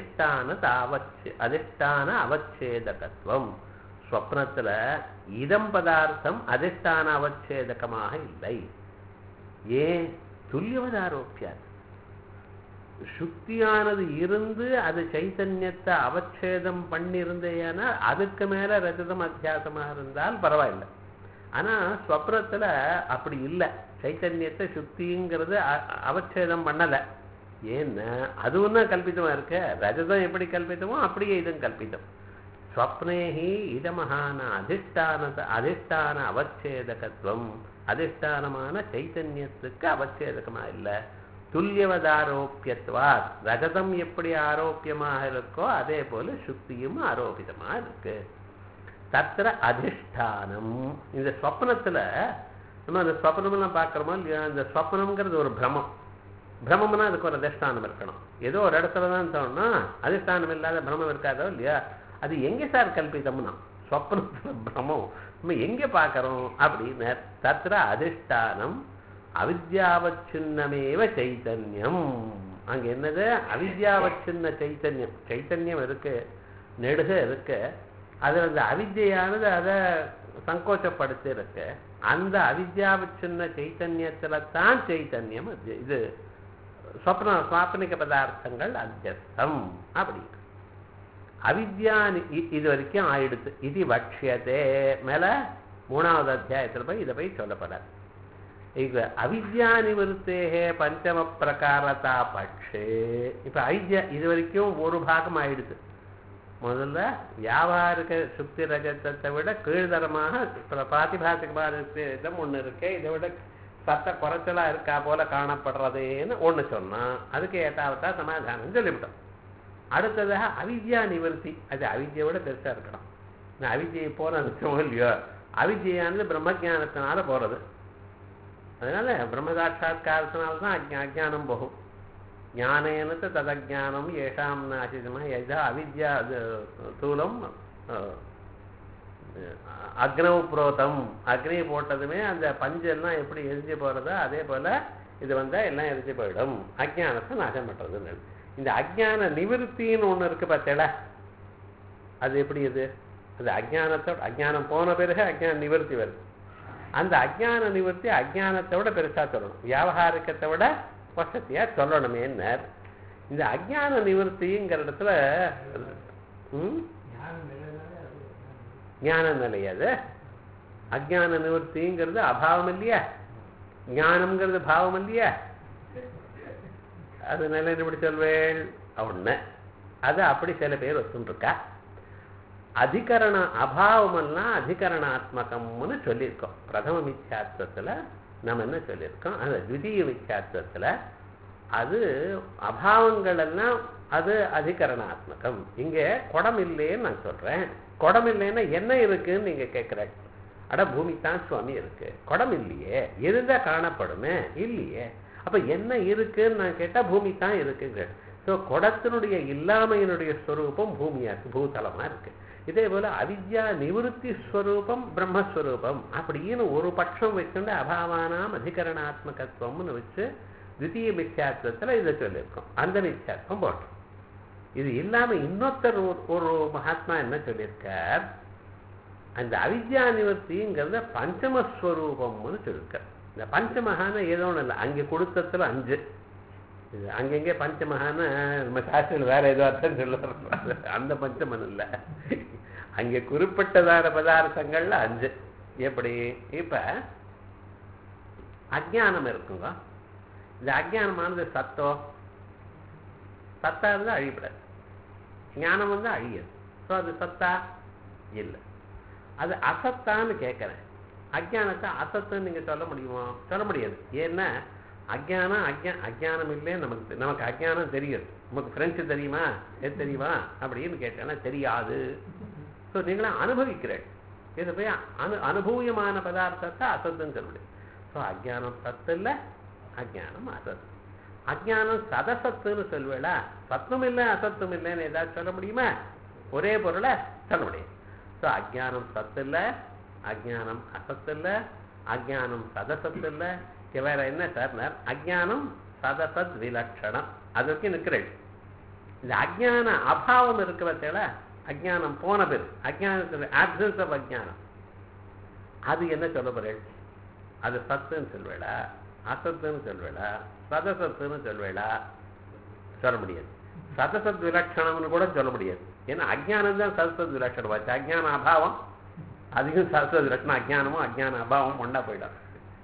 அதிஷ்டான அவச்சேதகத்துவம். ஸ்வப்னத்துல இதம் பதார்த்தம் அதிஷ்டான அவச்சேதகமாக இல்லை. ஏன்? துல்லியவதாரோப்பியாது. சுக்தியானது இருந்து அது சைத்தன்யத்தை அவச்சேதம் பண்ணியிருந்தேன்னா அதுக்கு மேல ரஜதம் அத்தியாசமாக இருந்தால் பரவாயில்லை. ஆனா ஸ்வப்னத்துல அப்படி இல்லை. சைத்தன்யத்தை சுக்திங்கிறது அவச்சேதம் பண்ணல. ஏன்னா அதுவும் தான் கல்பிதமா இருக்க. ரஜதம் எப்படி கல்பித்தமோ அப்படியே இதுவும் கல்பித்தம். ஸ்வப்னேஹி இதமஹான அதிஷ்டான அவச்சேதகத்துவம். அதிஷ்டானமான சைத்தன்யத்துக்கு அவச்சேதகமா இல்லை. துல்லியவதாரோப்பியத்வா, ரஜதம் எப்படி ஆரோப்பியமாக இருக்கோ அதே போல சுக்தியும் ஆரோபிதமா இருக்கு. தத்திர அதிஷ்டானம். இந்த ஸ்வப்னத்துல நம்ம அந்த ஸ்வப்னம்லாம் பார்க்குறோமோ இல்லையா, அந்த ஸ்வப்னம்ங்கிறது ஒரு பிரமம். பிரமம்னா அதுக்கு ஒரு அதிஷ்டானம் இருக்கணும். ஏதோ ஒரு இடத்துல தான் தோணுனா அதிஷ்டானம் இல்லாத பிரமம் இருக்காதோ இல்லையா. அது எங்கே சார் கல்பிதம்னா ஸ்வப்னத்துல பிரமம் நம்ம எங்கே பார்க்கறோம் அப்படின்னு. தத்திர அதிஷ்டானம் அவித்யாவச்சின்னமேவ சைத்தன்யம். அங்க என்னது? அவித்யாவச்சின்ன சைத்தன்யம். சைத்தன்யம் இருக்கு, நெடுக இருக்கு. அது அந்த அவித்யானது அதை சங்கோச்சப்படுத்தி இருக்கு. அந்த அவித்யாவச்சின்ன சைத்தன்யத்துல தான் சைத்தன்யம். இது சுவாப்னிக பதார்த்தங்கள் அத்தியஸ்தம் அப்படி. அவித்யா இது வரைக்கும் ஆயிடுத்து. இது வக்ஷியதே. மேல 3வது அத்தியாயத்தில் போய் இதை போய் சொல்லப்படாது. ಈಗ ಅವಿದ್ಯಾ ನಿವೃತ್ತೇಹೇ ಪಂಚಮ ಪ್ರಕಾರತಾ ಪಕ್ಷೆ. இப்போ அவித்யா இது வரைக்கும் ஒரு பாகம் ஆயிடுது. முதல்ல வியாபாரிக சுக்தி ரஜத்தை விட கீழ்தரமாக பிராதிபாசிகமான இடம் ஒண்ணு இருக்கு, இதை விட சத்த குறைச்சலா இருக்கா போல காணப்படுறதுன்னு ஒண்ணு சொன்னா அதுக்கு ஏத்தாவதா சமாதானம் சொல்லிவிட்டோம். அடுத்ததாக அவித்யா நிவர்த்தி, அது அவித்யை விட பெருசா இருக்கணும். நான் அவித்யை போற நிச்சயமோ இல்லையோ, அவித்யானது பிரம்மஜானத்தினால போறது. அதனால பிரம்மசாட்சா்காரத்தினால்தான் அஜானம் போகும். ஞானேனத்து ததஜானம் ஏஷாம் நாசிதமா எதா அவித்யா தூலம் அக்னவு புரோதம், அக்னி போட்டதுமே அந்த பஞ்செல்லாம் எப்படி எரிஞ்சு போறதோ அதே போல இது வந்தா எல்லாம் எரிஞ்சு போயிடும், அஜானத்தை நாசம் பண்றதுன்னு. இந்த அஜான நிவர்த்தின்னு ஒண்ணு இருக்கு பார்த்தேடா, அது எப்படி? இது அது அஜானத்தோட, அஜானம் போன பிறகு அஜான நிவர்த்தி வருது. அந்த அஜான நிவர்த்தி அஜானத்தை விட பெருசா சொல்லணும், வியாபாரிக்கத்தை விட வசதியா சொல்லணுமேன்னு. இந்த அஜான நிவர்த்திங்கிற இடத்துல ஞான நிலை, அது அஜான நிவர்த்திங்கிறது அபாவம் இல்லையா, ஞானம்ங்கிறது பாவம் இல்லையா, அது நிலை எப்படி சொல்வேன் ஒண்ணு. அது அப்படி சில பேர் வச்சுருக்கா. அதிகரண அபாவமெல்லாம் அதிகரணாத்மகம்னு சொல்லியிருக்கோம். பிரதம மித்யாத்வத்துல நம்ம என்ன சொல்லியிருக்கோம், அந்த த்விதீய மித்யாத்வத்துல அது அபாவங்கள் எல்லாம் அது அதிகரணாத்மகம். இங்க குடம் இல்லைன்னு நான் சொல்றேன். குடம் இல்லைன்னா என்ன இருக்குன்னு நீங்க கேட்கிற, அட பூமி தான் சுவாமி இருக்கு, குடம் இல்லையே, இருந்தா காணப்படுமே இல்லையே, அப்ப என்ன இருக்குன்னு நான் கேட்டா பூமி தான் இருக்குங்க. ஸோ குடத்தினுடைய இல்லாமையினுடைய ஸ்வரூபம் பூமியா இருக்கு, பூதலமா இருக்கு. இதே போல அவித்யா நிவர்த்தி ஸ்வரூபம் பிரம்மஸ்வரூபம் அப்படின்னு ஒரு பட்சம் வச்சுட்டு அபாவானாம் அதிகரணாத்மகத்துவம்னு வச்சு த்விதீய மித்யாத்வத்துல இதை சொல்லியிருக்கோம். அந்த மித்யாத்வம் போட்டோம். இது இல்லாம இன்னொருத்தர் ஒரு மகாத்மா என்ன சொல்லியிருக்கார், அந்த அவித்யா நிவர்த்திங்கிறத பஞ்சமஸ்வரூபம்னு சொல்லியிருக்கார். இந்த பஞ்சமகான ஏதோ ஒண்ணு இல்லை, அங்கே கொடுத்ததுல 5, இது அங்கங்கே பஞ்சமகான நம்ம சாஸ்திரம் வேற ஏதோ அர்த்தம் சொல்ல, அந்த பஞ்சமன் இல்லை, அங்கே குறிப்பிட்டதான பதார்த்தங்கள்ல 5. எப்படி? இப்ப அஜ்ஞானம் இருக்குங்க, இந்த அஜ்ஞானமானது சத்தா இருந்தா அழிப்படாது, ஞானம் வந்து அழியாது. ஸோ அது சத்தா இல்லை, அது அசத்தான்னு கேட்கிறேன். அஜ்ஞானத்தை அசத்துன்னு நீங்க சொல்ல முடியுமா? சொல்ல முடியாது. ஏன்னா அஜ்ஞானம் அஜ்ஞானம் இல்லைன்னு நமக்கு அஜ்ஞானம் தெரியும். நமக்கு ஃப்ரெண்ட்ஸு தெரியுமா, எது தெரியுமா அப்படின்னு கேட்டேன்னா தெரியாது. ஸோ நீங்களாம் அனுபவிக்கிறேன், இதை போய் அனுபவியமான பதார்த்தத்தை அசத்துன்னு சொல்ல முடியும். ஸோ அஜ்ஞானம் சத்து இல்லை, அஜ்ஞானம் அசத்து. அஜ்ஞானம் சதசத்துன்னு சொல்வேளா, சத்தும் இல்லை அசத்தும் இல்லைன்னு ஏதாவது சொல்ல முடியுமா? ஒரே பொருளை சொல்ல முடியும். ஸோ அஜ்ஞானம் சத்து இல்லை, அஜ்ஞானம் அசத்து இல்லை, அஜ்ஞானம் சதசத்து இல்லை. வேற என்ன சார்? அஜ்ஞானம் சதசத் விலட்சணம், அதற்கு நிற்கிறேன். இந்த அஜ்ஞான அபாவம் இருக்கு பார்த்தீங்களா, அஜ்ஞானம் போன பேர், அஜ்ஞானத்துல ஆப்சன்ஸ் ஆஃப் அஜ்ஞானம், அது என்ன சொல்ல போறேன்? அது சத்துன்னு சொல்வேளா, அசத்துன்னு சொல்வேளா, சதசத்துன்னு சொல்வேளா? சொல்ல முடியாது. சதசத் விலட்சணம்னு கூட சொல்ல முடியாது. ஏன்னா அஜ்ஞானம் தான் சதசத் விலட்சணம் ஆச்சு. அஜ்ஞான அபாவம் அதிகம் சதசத் விலட்சணம், அஜ்ஞானமும் அஜ்ஞான அபாவம் ஒன்னா போயிடும்.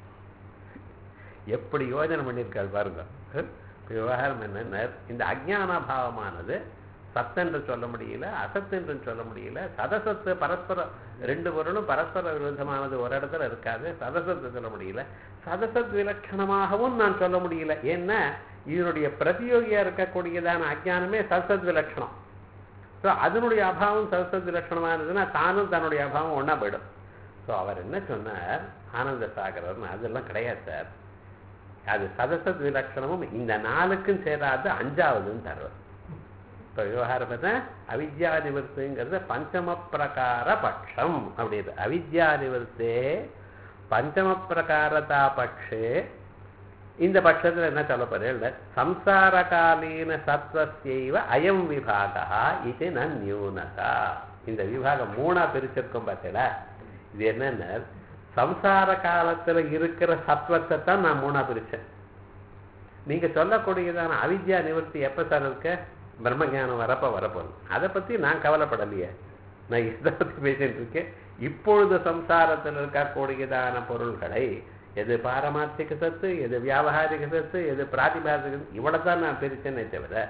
எப்படி யோஜனை பண்ணியிருக்காரு பாருங்க. விவகாரம் என்ன, இந்த அஜ்ஞானாபாவமானது சத்தென்று சொல்ல முடியல, அசத்தென்று சொல்ல முடியல. சதசத்து பரஸ்பர ரெண்டு பொருளும் பரஸ்பர விரோதமானது ஒரு இடத்துல இருக்காது, சதசத்து சொல்ல முடியல. சதசத் விலட்சணமாகவும் நான் சொல்ல முடியல. ஏன்னா இதனுடைய பிரதியோகியா இருக்கக்கூடியதான அஜ்ஞானமே சதசத் விலட்சணம். ஸோ அதனுடைய அபாவம் சதசத் விலட்சணமா இருந்ததுன்னா தானும் தன்னுடைய அபாவம் ஒன்னா போயிடும். ஸோ அவர் என்ன சொன்னார், ஆனந்த சாகரர்னு, அதெல்லாம் கிடையாது சார், அது சதசத் விலட்சணமும் இந்த 4க்கும் சேராது 5வதுன்னு தருவார். இப்போ விவகாரம் பார்த்தா அவித்யா நிவர்த்திங்கிறது பஞ்சம பிரகார பட்சம் அப்படிது. அவித்யா நிவர்த்தே பஞ்சம பிரகாரதா பட்சே. இந்த பட்சத்தில் என்ன சொல்ல போறேன், சம்சாரகாலீன சத்வஸ்யைவ அயம் விபாகா இது நியூனதா. இந்த விபாகம் 3ஆ பிரிச்சிருக்கோம் பார்த்தீங்களா. இது என்னன்னா சம்சார காலத்துல இருக்கிற சத்வத்தை தான் நான் 3ஆ பிரிச்சேன். நீங்க சொல்லக்கூடியதான அவித்யா நிவர்த்தி எப்ப சார் இருக்க, பிரம்மஞானம் வரப்போகுது. அதை பத்தி நான் கவலைப்படலையே, நான் இதை பத்தி பேசிட்டு இருக்கேன். இப்பொழுது சம்சாரத்தில் இருக்கக்கூடியதான பொருள்களை எது பாரமார்த்திக சத்து, எது வியாபகாரிக சத்து, எது பிராதிபாசிக, இவ்வளவுதான் நான் பிரிச்சேன்னே தவிர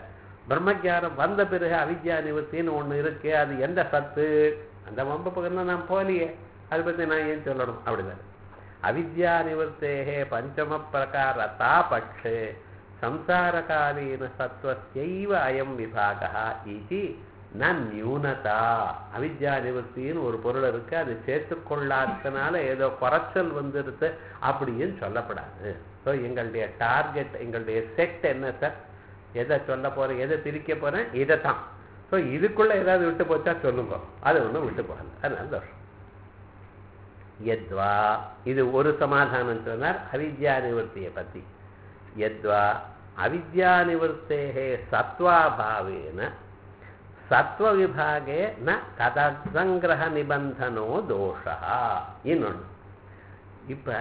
பிரம்மஜானம் வந்த பிறகு அவித்யா நிவர்த்தின்னு ஒண்ணு இருக்கு, அது எந்த சத்து? அந்த வம்பு பக்கம் நான் போலியே, அதை பத்தி நான் ஏன் சொல்லணும்? அப்படிதான் அவித்யா நிவர்த்தேகே பஞ்சம பிரகாரதா பட்சே சம்சாரகாலீன சத்வஸ்யைவ அயம் விபாகா இது ந நியூனதா. அவித்யா நிவர்த்தின்னு ஒரு பொருள் இருக்கு, அது சேர்த்துக்கொள்ளாதனால ஏதோ குறைச்சல் வந்துருது அப்படின்னு சொல்லப்படாது. ஸோ எங்களுடைய டார்கெட், எங்களுடைய செட் என்ன சார்? எதை சொல்ல போறேன், எதை பிரிக்க போறேன், இதைத்தான். ஸோ இதுக்குள்ள ஏதாவது விட்டு போச்சா சொல்லுங்க, அது ஒன்றும் விட்டு போகல, அதனால தோஷம். யத்வா, இது ஒரு சமாதானம் சொன்னார் அவித்யா நிவர்த்தியை பத்தி. யத்வா அவித்யா நிவர்த்தேகே சத்வாபாவேன சத்வ விபாகே ந ததசங்கிரஹ நிபந்தனோ தோஷா. இன்னொன்று, இப்ப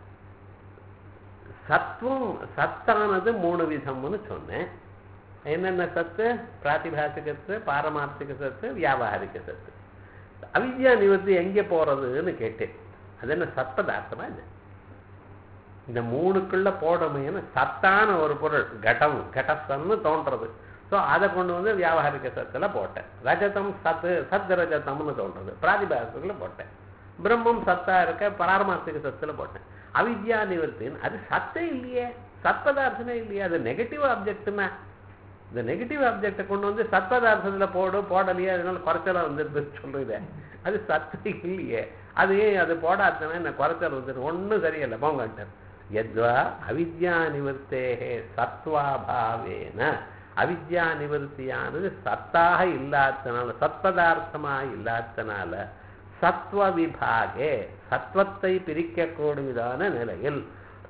சத்துவம் சத்தானது 3 விதம்னு சொன்னேன். என்னென்ன சத்து? பிராதிபாசிக சத்து, பாரமார்த்திக சத்து, வியாபாரிக சத்து. அவித்யா நிவர்த்தி எங்கே போறதுன்னு கேட்டேன். அது என்ன சத்பதார்த்தமா? இல்லை, இந்த 3க்குள்ள போடமையான சத்தான ஒரு பொருள் கடம் கடஸ்தன்னு தோன்றது. ஸோ அதை கொண்டு வந்து வியாபாரிக சத்துல போட்டேன். ரஜதம் சத்து சத் ரஜதம்னு தோன்றது, பிராதிபாசிகத்துல போட்டேன். பிரம்மம் சத்தா இருக்க பாரமார்த்திக சத்துல போட்டேன். அவித்யா நிவர்த்தின்னு அது சத்தே இல்லையே, சத்பதார்த்தமே இல்லையே, அது நெகட்டிவ் ஆப்ஜெக்ட்னா இந்த நெகட்டிவ் ஆப்ஜெக்டை கொண்டு வந்து சத்பதார்த்தத்துல போடலையே, அதனால குறைச்சலா வந்துருது சொல்றீங்க. அது சத்து இல்லையே, அது ஏன் அது போடாதனா என்ன குறைச்சல் வந்துடும்? ஒன்றும் சரியில்லை, போங்கட்டர். யத்வா அவித்யா நிவர்த்தேகே சத்வாபாவேன, அவித்யா நிவர்த்தியானது சத்தாக இல்லாதனால, சத்பதார்த்தமாக இல்லாதனால, சத்வ விபாகே சத்வத்தை பிரிக்கக்கூடியதான நிலையில்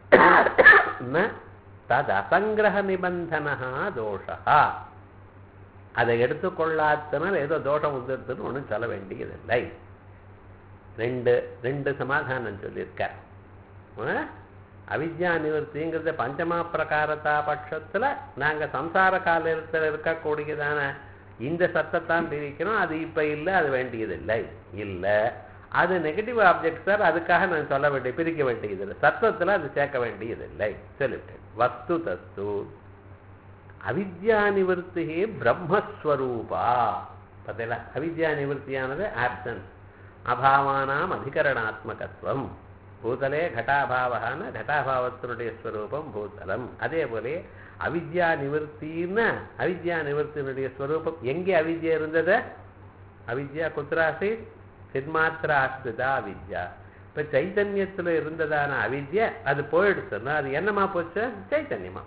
தது அசங்கிரக நிபந்தனா தோஷா, அதை எடுத்துக்கொள்ளாதனால் ஏதோ தோஷம் வந்துடுதுன்னு ஒன்றும் சொல்ல வேண்டியதில்லை. ரெண்டு சமாதானம் சொல்லியிருக்கார். அவித்யா நிவர்த்திங்கிறது பஞ்சமா பிரகாரத்தா பட்சத்துல நாங்க சம்சார காலத்தில் இருக்கக்கூடியதான இந்த சத்தத்தான் பிரிக்கிறோம், அது இப்ப இல்லை, அது வேண்டியதில்லை. இல்லை, அது நெகட்டிவ் ஆப்ஜெக்ட் சார், அதுக்காக நான் சொல்ல வேண்டிய பிரிக்க வேண்டியதில்லை, சத்தத்துல அது சேர்க்க வேண்டியதில்லை சொல்லிவிட்டேன். வஸ்து தஸ்து அவித்யா நிவர்த்தி பிரம்மஸ்வரூபா. பார்த்தீங்களா, அவித்யா நிவர்த்தியானது ஆப்சன்ஸ், அபாவானாம் அதிகரணாத்மகத்துவம். பூதலே கட்டாபாவான கட்டாபாவத்தினுடைய ஸ்வரூபம் பூதலம். அதே போல அவித்யா நிவர்த்தின்னு அவித்யா நிவர்த்தியினுடைய ஸ்வரூபம் எங்கே அவித்யா இருந்தது? அவித்யா குத்ராசி சின்மாத்திரா ஆஸ்திதா அவித்யா. இப்ப சைத்தன்யத்துல இருந்ததான அவித்யா அது போயிடுச்சுன்னா அது என்னமா போச்சு? சைத்தன்யமா.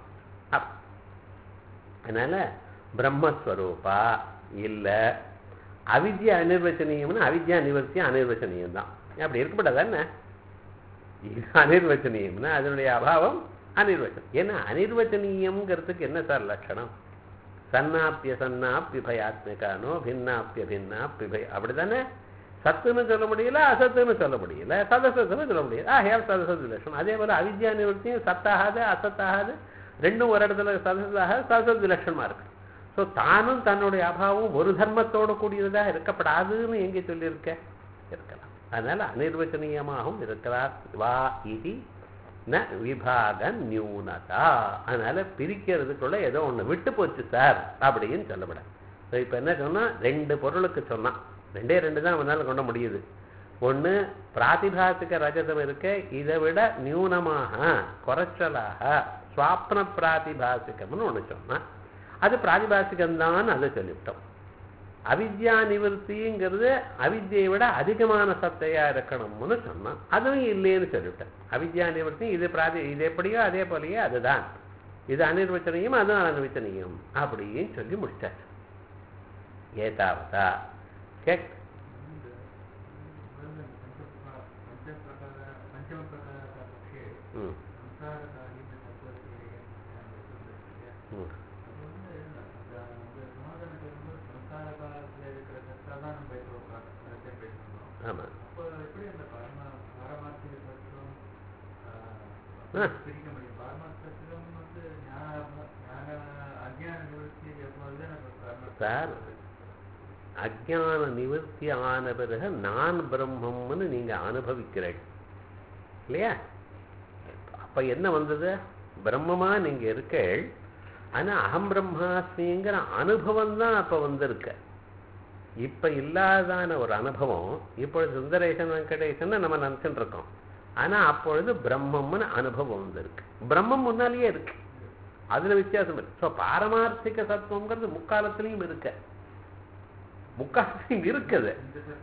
அதனால பிரம்மஸ்வரூபா இல்ல, அவித்யா அனிர்வச்சனீயம்னு அவித்யா நிவர்த்தி அனிர்வச்சனீயம் தான். அப்படி இருக்கப்படாது என்ன? அனிர்வச்சனீயம்னா அதனுடைய அபாவம் அனிர்வச்சனம். ஏன்னா அனிர்வச்சனீயம்ங்கிறதுக்கு என்ன சார் லட்சணம்? சன்னாப்பிய சன்னாப்பிபயாத்மிகானோ பின்னாப்பிய பின்னாப்பிபய, அப்படித்தானே? சத்துன்னு சொல்ல முடியல, அசத்துன்னு சொல்ல முடியல, சதசத்துன்னு சொல்ல முடியல. சதசத்து லட்சணம். அதே போல அவித்யா நிவர்த்தியும் சத்தாகாது அசத்தாகாது, ரெண்டும் ஒரு இடத்துல சதசத்தாக சதசத் விலட்சணமா இருக்கு. ஸோ தானும் தன்னுடைய அபாவம் ஒரு தர்மத்தோடு கூடியதா இருக்கப்படாதுன்னு எங்கே சொல்லியிருக்க? இருக்கலாம். அதனால அனிர்வச்சனீயமாகவும் இருக்கிறார். வா இது ந விபாக நியூனதா. அதனால பிரிக்கிறதுக்குள்ள ஏதோ ஒண்ணு விட்டு போச்சு சார் அப்படின்னு சொல்லப்பட. இப்ப என்ன சொன்னா, 2 பொருளுக்கு சொன்னான், 2 தான் அவனால கொண்ட முடியுது. ஒண்ணு பிராதிபாசிக ரஜதம் இருக்க, இதை விட நியூனமாக குறைச்சலாக சுவாப்ன பிராதிபாசிகம்னு ஒண்ணு சொன்னா, அது பிராதிபாசிகம்தான் அதை சொல்லிவிட்டோம். அவித்யா நிவர்த்திங்கிறது அவித்யை விட அதிகமான சத்தையா இருக்கணும்னு சொன்னான், அதுவும் இல்லைன்னு சொல்லிவிட்டேன். அவித்யா நிவர்த்தி இது எப்படியோ அதே போலயே அதுதான், இது அனிர்வச்சனையும் அதுவும் அனிர்வச்சனையும் அப்படின்னு சொல்லி முடிச்சாச்சு. ஏதாவதா கேட் ஆமா. சார், அஜ்ஞான நிவர்த்தி ஆன பிறகு நான் பிரம்மம்னு நீங்க அனுபவிக்கிறீர்கள் இல்லையா? அப்ப என்ன வந்தது? பிரம்மமா நீங்க இருக்கீள், ஆனா அகம் பிரம்மாஸ்மிங்கிற அனுபவம் தான் அப்ப வந்திருக்கு. இப்ப இல்லாதான ஒரு அனுபவம் இப்பொழுது சுந்தரேசன் வெங்கடேசன் நம்ம நினைச்சுட்டு இருக்கோம். ஆனா அப்பொழுது பிரம்மம்னு அனுபவம் வந்திருக்கு. பிரம்மம் முன்னாலேயே இருக்கு, அதுல வித்தியாசம் இருக்கு. ஸோ பாரமார்த்திக சத்துவங்கிறது முக்காலத்திலையும் இருக்கு, முக்காலத்திலையும் இருக்குது.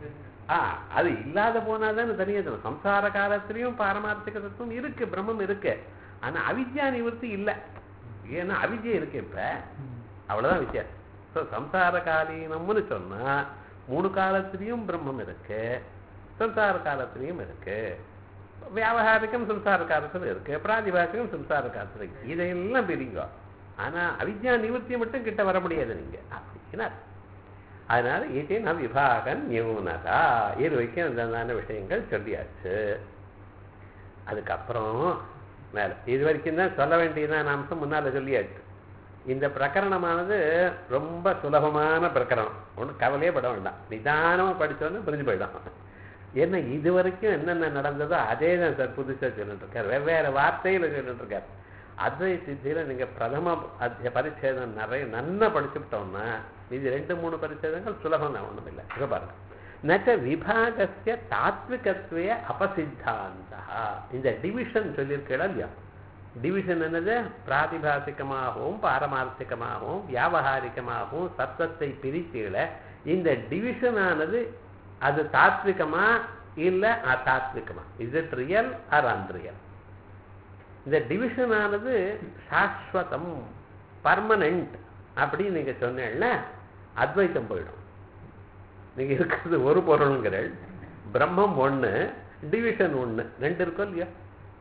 அது இல்லாத போனாதான் தனியா சொல்லணும். சம்சார காலத்திலையும் பாரமார்த்திக தத்துவம் இருக்கு, பிரம்மம் இருக்கு. ஆனா அவித்யா நிவர்த்தி இல்லை. ஏன்னா அவித்யா இருக்கு இப்ப, அவ்வளவுதான் வித்தியாசம். ஸோ சம்சார காலீனம்னு சொன்னா 3 காலத்திலையும் பிரம்மம் இருக்கு, சம்சார காலத்திலையும் இருக்கு, வியாபகாரிக்கம் சம்சார காலத்துல இருக்கு, பிராதிபாசிகம் சம்சார காலத்துல இருக்கு. இதையெல்லாம் பிரிங்க. ஆனா அவித்யா நிவர்த்தியை மட்டும் கிட்ட வர முடியாது நீங்க அப்படின்னா. அதனால இது விபாகன் நியூனதா இது வரைக்கும் அந்த விஷயங்கள் சொல்லியாச்சு. அதுக்கப்புறம் மேல இது வரைக்கும் தான் சொல்ல வேண்டியதான் அம்சம் முன்னால சொல்லியாச்சு. இந்த பிரகரணமானது ரொம்ப சுலபமான பிரகரணம், ஒன்றும் கவலையே பட வேண்டாம். நிதானமா படிச்சோன்னு புரிஞ்சு போயிடும். ஏன்னா இது வரைக்கும் என்னென்ன நடந்ததோ அதே தான் சார் புதுசாக சொல்லிட்டு இருக்காரு, வெவ்வேறு வார்த்தையில சொல்லிட்டு இருக்காரு. அத்வைத சித்தியில நீங்க பிரதம பரிச்சேதம் நிறைய நன்னா படிச்சுட்டோம்னா இது 2-3 பரிச்சேதங்கள் சுலபம் தான், ஒண்ணும் இல்லை. இங்க பாருங்க, நச்ச விபாகஸ்ய தாத்விகத்வே அபசித்தாந்தா. இந்த டிவிஷன் சொல்லியிருக்கா இல்லையா, டிவிஷன் என்னது, பிராதிபாசிகமாகவும் பாரமார்த்திகமாகவும் வியாபகாரிகமாகவும் சத்தத்தை பிரிக்கல. இந்த டிவிஷன் ஆனது அது தாத்விகமா இல்ல அதாத்விகமா, is it real or unreal? இந்த டிவிஷன் ஆனது சாஸ்வதம் பர்மனன்ட் அப்படின்னு நீங்க சொன்னீங்கன்னா அத்வைத்தம் போயிடும். நீங்க இருக்கிறது ஒரு பொருளுங்கிற பிரம்மம் ஒண்ணு, டிவிஷன் ஒண்ணு, 2 இருக்கும் இல்லையா?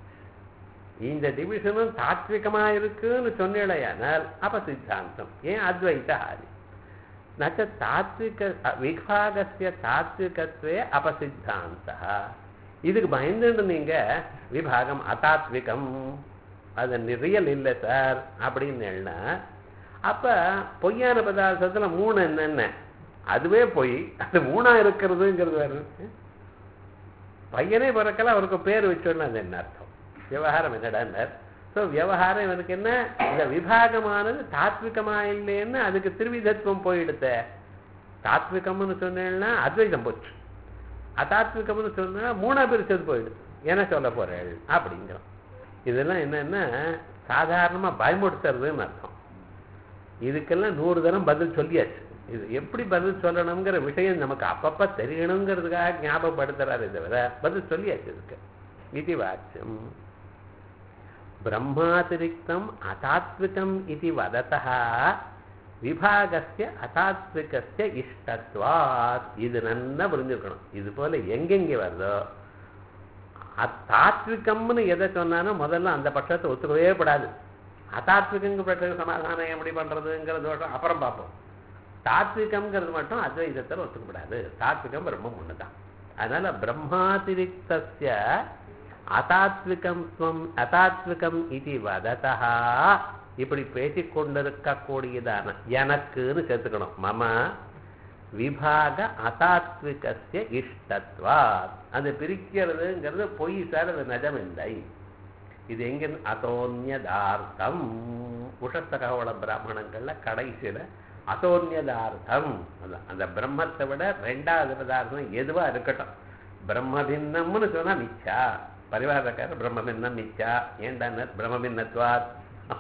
இந்த டிவிஷனும் தாத்விகமா இருக்குன்னு சொன்னேடையானால் அப்ப சித்தாந்தம். ஏன் அத்வைத ஆதி நச்ச தாத்விக விபாகஸ்ய தாத்விகத்வே அபசித்தாந்த. இதுக்கு பயந்துட்டு நீங்க விபாகம் அதாத்விகம் அது ரியல் இல்லை சார் அப்படின்னு, அப்ப பொய்யான பதார்த்தத்துல 3 என்னென்ன அதுவே பொய், அது 3ஆ இருக்கிறதுங்கிறது வேற. பையனே பிறக்கல அவருக்கு பேர் வச்சோன்னா அது என்ன அர்த்தம்? விவகாரம் என்னடான்னார். ஸோ விவகாரம் இவனுக்கு என்ன, இந்த விபாகமானது தாத்விகமா இல்லைன்னு அதுக்கு திருவிதத்துவம் போயிடுத்த. தாத்விகம்னு சொன்னேன்னா அத்வைதம் போச்சு, அதாத்விகம்னு சொன்னா 3ஆ பிரிச்சது போயிடுது. என்ன சொல்ல போறேன் அப்படிங்கிறோம். இதெல்லாம் என்னன்னா சாதாரணமா பயமுடுத்துறதுன்னு அர்த்தம். இதுக்கெல்லாம் 100 தரம் பதில் சொல்லியாச்சு. இது எப்படி பதில் சொல்லணுங்கிற விஷயம் நமக்கு அப்பப்ப தெரியணுங்கிறதுக்காக ஞாபகப்படுத்துறாரு தவிர பதில் சொல்லியாச்சு. இதுக்கு இது வாக்கியம் பிரம்மாதிரிக்தம் அதாத்விகம் இது வததः விபாகஸ்ய அதாத்விகஸ்ய இஷ்டத்வாத். இது நல்லா புரிஞ்சுக்கணும். இது போல எங்கெங்க வருதோ தாத்விகம்னு எதை சொன்னானோ முதல்ல அந்த பட்சத்தை ஒத்துக்கவே படாது. அதாத்விகங்க பட்சத்துக்கு சமாதானம் எப்படி பண்றதுங்கிறது அப்புறம் பார்ப்போம். தாத்விகம்ங்கிறது மட்டும் அத்வைதத்தில் ஒத்துக்கப்படாது. தாத்விகம் பிரம்மம் ஒண்ணுதான். அதனால பிரம்மாதிரிக்தஸ்ய அதாத்விகம் அதாத்விகம் இது வததः இப்படி பேசிக்கொண்டிருக்கக்கூடியதான எனக்குன்னு சேர்த்துக்கணும். மம விபாக அதாத்விகஸ்ய இஷ்டத்வாத். அது பிரிக்கிறதுங்கிறது பொய் சார், அது நிஜமில்லை. இது எங்க அதோன்யதார்த்தம். உஷஸ்தகவள பிராமணங்கள்ல கடைசியில அதோன்யதார்த்தம், அந்த பிரம்மத்தை விட 2வது பதார்த்தம் எதுவா இருக்கட்டும், பிரம்ம பின்னம்னு சொன்னா மிச்சா. பரிவாரக்கார பிரம்ம பின்னம் மிச்சா. ஏண்டா பிரம்ம பின்னத்வாத்,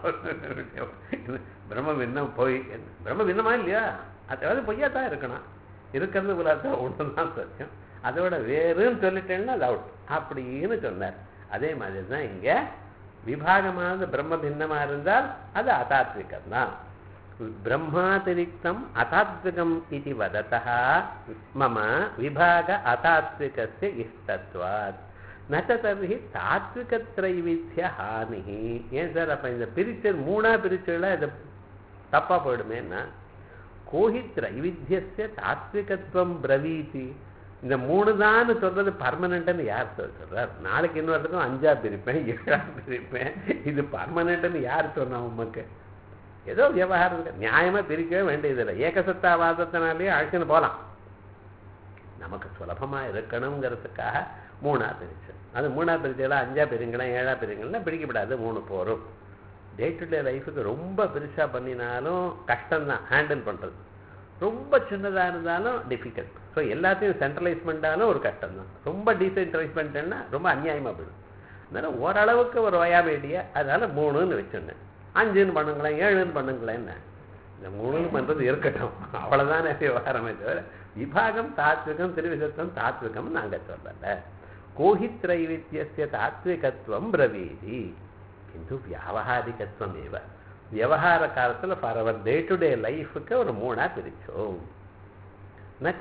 பிரம்ம பின்னம் போய் பிரம்ம பின்னமா இல்லையா, அதாவது பொய்யா தான் இருக்கணும். இருக்கிறது புலாத்தா ஒண்ணுதான் சத்தியம், அதோட வேறுன்னு சொல்லிட்டேன்னா அது அவுட் அப்படின்னு சொன்னார். அதே மாதிரி தான் இங்க விபாகமானது பிரம்ம பின்னமா இருந்தால் அது அதாத்விகம் தான். பிரம்மாதிரிக்தம் அதாத்விகம் இது வததः மம விபாக அதாத்விகஸ்ய இஷ்டத்வாத் நச்ச தர்ஹி தாத்விகத்ரைவித்ய ஹானிஹி. ஏன் சார் அப்ப இந்த பிரிச்சல் 3ஆ பிரிச்சல இது தப்பா போயிடுமேன்னா, கோஹி திரைவித்யஸ்ய தாத்விகத்துவம் பிரவீதி. இந்த 3 தான் சொல்றது பர்மனன்ட்னு யார் சொல்றார்? நாளைக்கு இன்னொருக்கும் 5ஆ பிரிப்பேன் 7ஆ பிரிப்பேன், இது பர்மனன்ட்னு யார் சொன்னா? உமக்கு ஏதோ விவகாரம் நியாயமா பிரிக்கவே வேண்டியதில்லை. ஏகசத்தாவாதத்தினாலேயே அழைச்சுன்னு போகலாம். நமக்கு சுலபமா இருக்கணுங்கிறதுக்காக 3ஆ பிரிச்சு, அது 3ஆ பிரிச்செல்லாம் 5ஆ பிரிங்களா 7ஆ பிரிங்களா பிரிக்கப்படாது, 3 போரும். டே டு டே லைஃபுக்கு ரொம்ப பெருசாக பண்ணினாலும் கஷ்டம்தான் ஹேண்டில் பண்ணுறது, ரொம்ப சின்னதாக இருந்தாலும் டிஃபிகல்ட். ஸோ எல்லாத்தையும் சென்ட்ரலைஸ் பண்ணிட்டாலும் ஒரு கஷ்டம் தான், ரொம்ப டீசென்ட்ரலைஸ் பண்ணிட்டேன்னா ரொம்ப அநியாயமாக போயிடும். அதனால் ஓரளவுக்கு ஒரு வயாமேடியா, அதனால் 3ன்னு வச்சுருந்தேன், 5ன்னு பண்ணுங்களேன், 7ன்னு பண்ணுங்களேன். என்ன இந்த 3ன்னு பண்ணுறது இருக்கட்டும், அவ்வளோதானே விவகாரமே தவிர விபாகம் தாத்விகம் திரிவிதத்துவம் தாத்விகம் நாங்கள் சொல்லலை. கோஹித்ரைவித்தியஸ்ய தாத்விகத்துவம் பிரவீதி கிந்து வியாவகாரிகத்துவம் ஏவ. விவகார காலத்தில் for our day to day லைஃபுக்கு ஒரு 3ஆக பிரித்தோம். நச்ச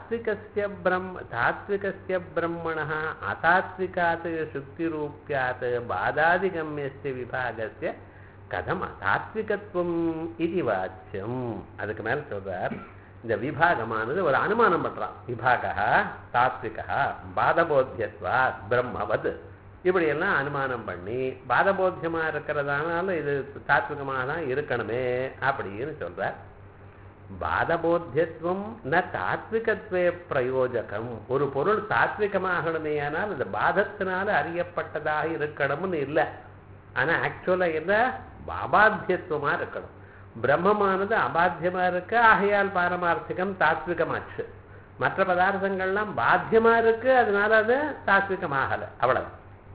தாத்விகஸ்ய பிரம்மணः அதாத்விகாத் சுக்திரூப்யாத் பாதாதிகம்யஸ்ய விபாகஸ்ய கதம் அதாத்விகத்துவம் இது வாச்சியம். அதுக்கு மேலே சொல்றார், இந்த விபாகமானது ஒரு அனுமானம் பண்றான். விபாகா தாத்விகா பாதபோத்தியத்வா பிரம்மவத், இப்படியெல்லாம் அனுமானம் பண்ணி பாதபோத்தியமா இருக்கிறதுனால இது தாத்விகமாக தான் இருக்கணுமே அப்படின்னு சொல்றார். பாதபோத்தியத்துவம் ந தாத்விகத்துவே பிரயோஜகம். ஒரு பொருள் தாத்விகமாகணுமே ஆனால் அது பாதத்தினால அறியப்பட்டதாக இருக்கணும்னு இல்லை. ஆனா ஆக்சுவலா என்ன, அபாத்தியத்துவமா இருக்கணும். பிரம்மமானது அபாத்தியமா இருக்கு, ஆகையால் பாரமார்த்திகம் தாத்விகமாச்சு. மற்ற பதார்த்தங்கள்லாம் பாத்தியமா இருக்கு, அதனால அது தாத்விகமாகல, அவ்வளவு.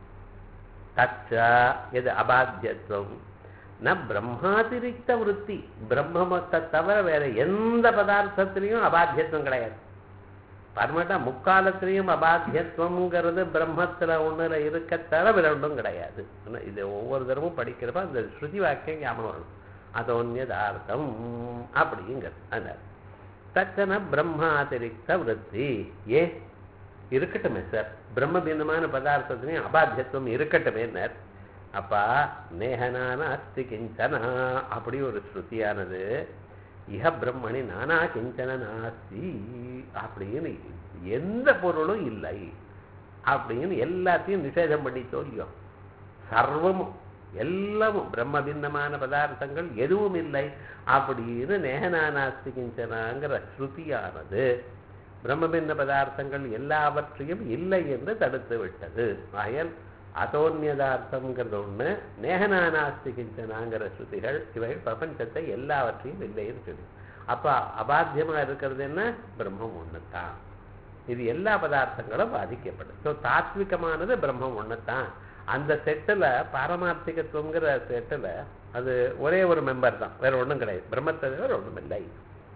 தச்ச எது அபாத்தியத்துவம் ந பிரம்மாதிரிக்த விருத்தி. பிரம்மத்தை தவிர வேற எந்த பதார்த்தத்திலையும் அபாத்தியத்துவம் கிடையாது. பர்மட்டா முக்காலத்திலையும் அபாத்தியத்துவங்கிறது பிரம்மத்துல ஒண்ணுல இருக்க தவிர ஒன்றும் கிடையாது. இது ஒவ்வொரு தரமும் படிக்கிறப்ப அந்த ஸ்ருதி வாக்கியம் ஞாபகம் வரும். அதோன்யதார்த்தம் அப்படிங்கிறது. அதனால தச்சன பிரம்மாதிரிக்த விருத்தி. இருக்கட்டுமே சார், பிரம்ம பின்னமான பதார்த்தத்திலையும் அபாத்தியத்துவம் இருக்கட்டுமே. அப்பா நேஹனான அஸ்தி கிஞ்சனா அப்படி ஒரு ஸ்ருதியானது இஹ பிரம்மணி நானா கிஞ்சன நாஸ்தி அப்படின்னு எந்த பொருளும் இல்லை அப்படின்னு எல்லாத்தையும் நிஷேதம் பண்ணி சொல்லியும் சர்வமும் எல்லாமும் பிரம்ம பின்னமான பதார்த்தங்கள் எதுவும் இல்லை அப்படின்னு நேஹனானாஸ்தி கிஞ்சனாங்கிற ஸ்ருதியானது பிரம்ம பின்ன பதார்த்தங்கள் எல்லாவற்றையும் இல்லை என்று தடுத்து விட்டது. ஆயல் அதோன்யதார்த்தம்ங்கிறது ஒண்ணு, நேஹனானாஸ்தி கிஞ்சனாங்கிற ஸ்ருதிகள் இவைகள் பிரபஞ்சத்தை எல்லாவற்றையும் இல்லைன்னு சொல்லி. அப்ப அபாத்தியமா இருக்கிறது என்ன, பிரம்மம் ஒண்ணுதான். இது எல்லா பதார்த்தங்களும் பாதிக்கப்படும். ஸோ தாத்விகமானது பிரம்மம் ஒண்ணுதான். அந்த செட்டில் பாரமார்த்திகத்துவங்கிற செட்டில் அது ஒரே ஒரு மெம்பர் தான், வேற ஒன்றும் கிடையாது. பிரம்மத்தை வேற ஒன்றும் இல்லை.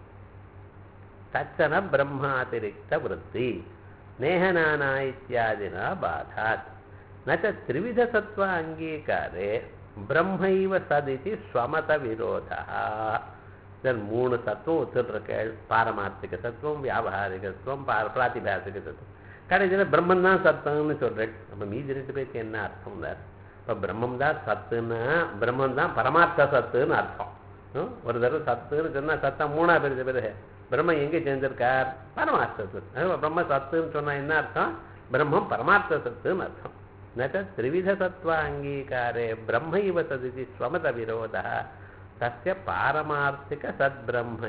தச்சன பிரம்மாதிரிக்த விருத்தி நேஹனானா இத்தியாதினா பாதாத் நச்ச திரிவித சத்வ அங்கீகாரே பிரம்மைவ சதிதி ஸ்வமத விரோதா. தென் 3 தத்துவம் ஒத்துருக்கேள், பாரமார்த்திக தத்துவம், வியாபாரிகத்துவம், பிராத்திபாசிக தத்துவம். கடைசியில் பிரம்மன் தான் சத்துன்னு சொல்றேன். நம்ம மீதி 2 பேருக்கு என்ன அர்த்தம் தான்? இப்போ பிரம்மம் தான் சத்துன்னா பிரம்மன் தான் பரமார்த்த சத்துன்னு அர்த்தம். ஒரு தடவை சத்துன்னு சொன்னால் சத்தம் 3ஆ பிரிஞ்ச பிறகு பிரம்மம் எங்கே சேர்ந்திருக்கார், பரமார்த்த சத்து. பிரம்ம சத்துன்னு சொன்னா என்ன அர்த்தம், பிரம்மம் பரமார்த்த சத்துன்னு அர்த்தம். நச்ச திரிவித சத்வ அங்கீகாரே பிரம்மைவ சதிதி ஸ்வமத விரோதா தஸ்ய பாரமார்த்திக சத்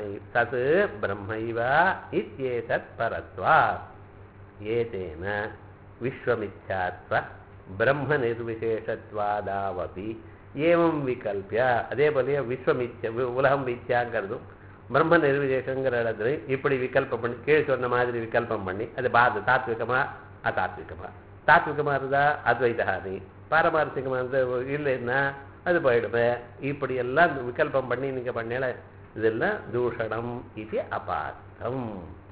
பிரம்மைவ இத்யேதத் பரத்வா ஏதேன விஸ்வமித்யாத்வ பிரம்ம நிர்விசேஷத்வாதாவபி ஏவம் விகல்பிய. அதே போலயே விஸ்வமித்யா உலகம் மித்யாங்கிறதும் பிரம்ம நிர்விசேஷங்கிற இடத்துல இப்படி விகல்பம் பண்ணி கீழே சொன்ன மாதிரி விகல்பம் பண்ணி அது தாத்விகமா அதாத்விகமா, தாத்விகமா இருந்தா அத்வைதானி, பாரமார்த்திகமா இருந்தா இல்லைன்னா அது போயிடுமே. இப்படி எல்லாம் விகல்பம் பண்ணி நீங்க பண்ணல, இதெல்லாம் தூஷணம் இது அபார்த்தம்.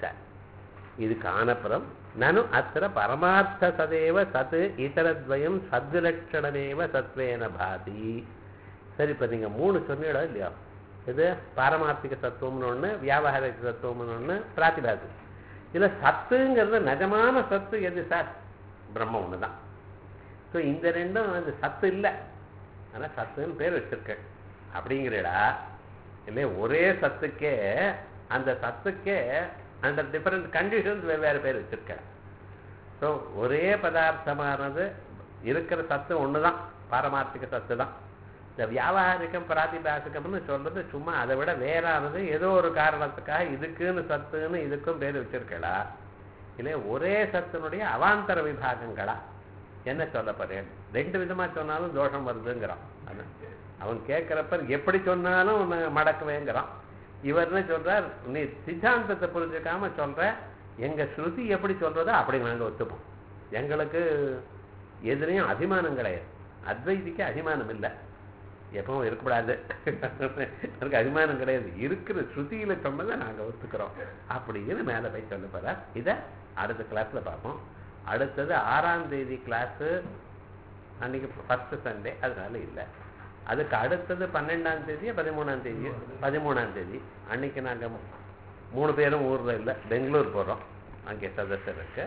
இது காணப்புறம் நனு அத்திர பரமார்த்த சதேவ சத் இதரத்வயம் சத்விலட்சணமேவ சத்வேன பாதி. சரி, இப்போ நீங்க 3 சொன்னீங்களோ இல்லையா, இது பாரமார்த்திக தத்துவம்னு ஒண்ணு, வியாபாரிக தத்துவம்னு ஒண்ணு, பிராத்திபாசிகம். இதுல சத்துங்கிறது நிஜமான சத்து எது சார், பிரம்மம் ஒண்ணுதான். ஸோ இந்த 2ம் அது சத்து இல்லை, ஆனா சத்துன்னு பேர் வச்சிருக்க அப்படிங்கிறடா இல்லை. ஒரே சத்துக்கே அந்த சத்துக்கே அந்த டிஃபரெண்ட் கண்டிஷன்ஸ் வெவ்வேறு பேர் வச்சிருக்க. ஸோ ஒரே பதார்த்தமானது இருக்கிற சத்து ஒண்ணுதான், பாரமார்த்திக சத்து தான். இந்த வியாபாரிகம் பிராத்திபாசிகம்னு சொல்றது சும்மா அதை விட வேறானது, ஏதோ ஒரு காரணத்துக்காக இதுக்குன்னு சத்துன்னு இதுக்கும் பேர் வச்சிருக்கா இல்லை, ஒரே சத்தினுடைய அவாந்தர விபாகங்களா. என்ன சொல்ல போறேன்? ரெண்டு விதமா சொன்னாலும் தோஷம் வருதுங்கிறான். அவன் கேட்கிறப்ப எப்படி சொன்னாலும் மடக்குவேங்கிறான். இவர் என்ன சொல்றார், நீ சித்தாந்தத்தை புரிஞ்சுக்காம சொல்ற, எங்க ஸ்ருதி எப்படி சொல்றதோ அப்படி நாங்க ஒத்துப்போம். எங்களுக்கு எதுலையும் அபிமானம் கிடையாது. அத்வைதிக்கு அபிமானம் இல்லை, எப்பவும் இருக்கக்கூடாது. எனக்கு அபிமானம் கிடையாது, இருக்கிற ஸ்ருதியில சொன்னதை நாங்க ஒத்துக்கிறோம் அப்படின்னு மேல போய் சொல்ல போறார். இதை அடுத்த கிளாஸ்ல பார்ப்போம். அடுத்தது 6ஆம் தேதி கிளாஸ், அன்னைக்கு ஃபர்ஸ்ட் சண்டே, அதனால இல்லை. அதுக்கு அடுத்தது 12ஆம் தேதி 13ஆம் தேதி 13ஆம் தேதி அன்னைக்கு நாங்கள் 3 பேரும் ஊர்ல இல்லை, பெங்களூர் போகிறோம், அங்கே சதஸ்தர் இருக்கு.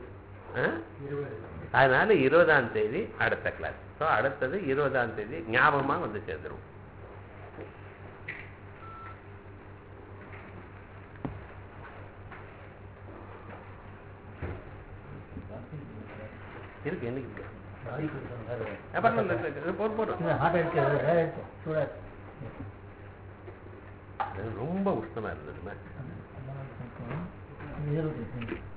அதனால 20ஆம் தேதி அடுத்த கிளாஸ். ஸோ அடுத்தது 20ஆம் தேதி ஞாபகமாக வந்து சேர்ந்துடும். இருக்கு என்னைக்கு ரொம்ப உஷ்ணமா இருந்ததுமே.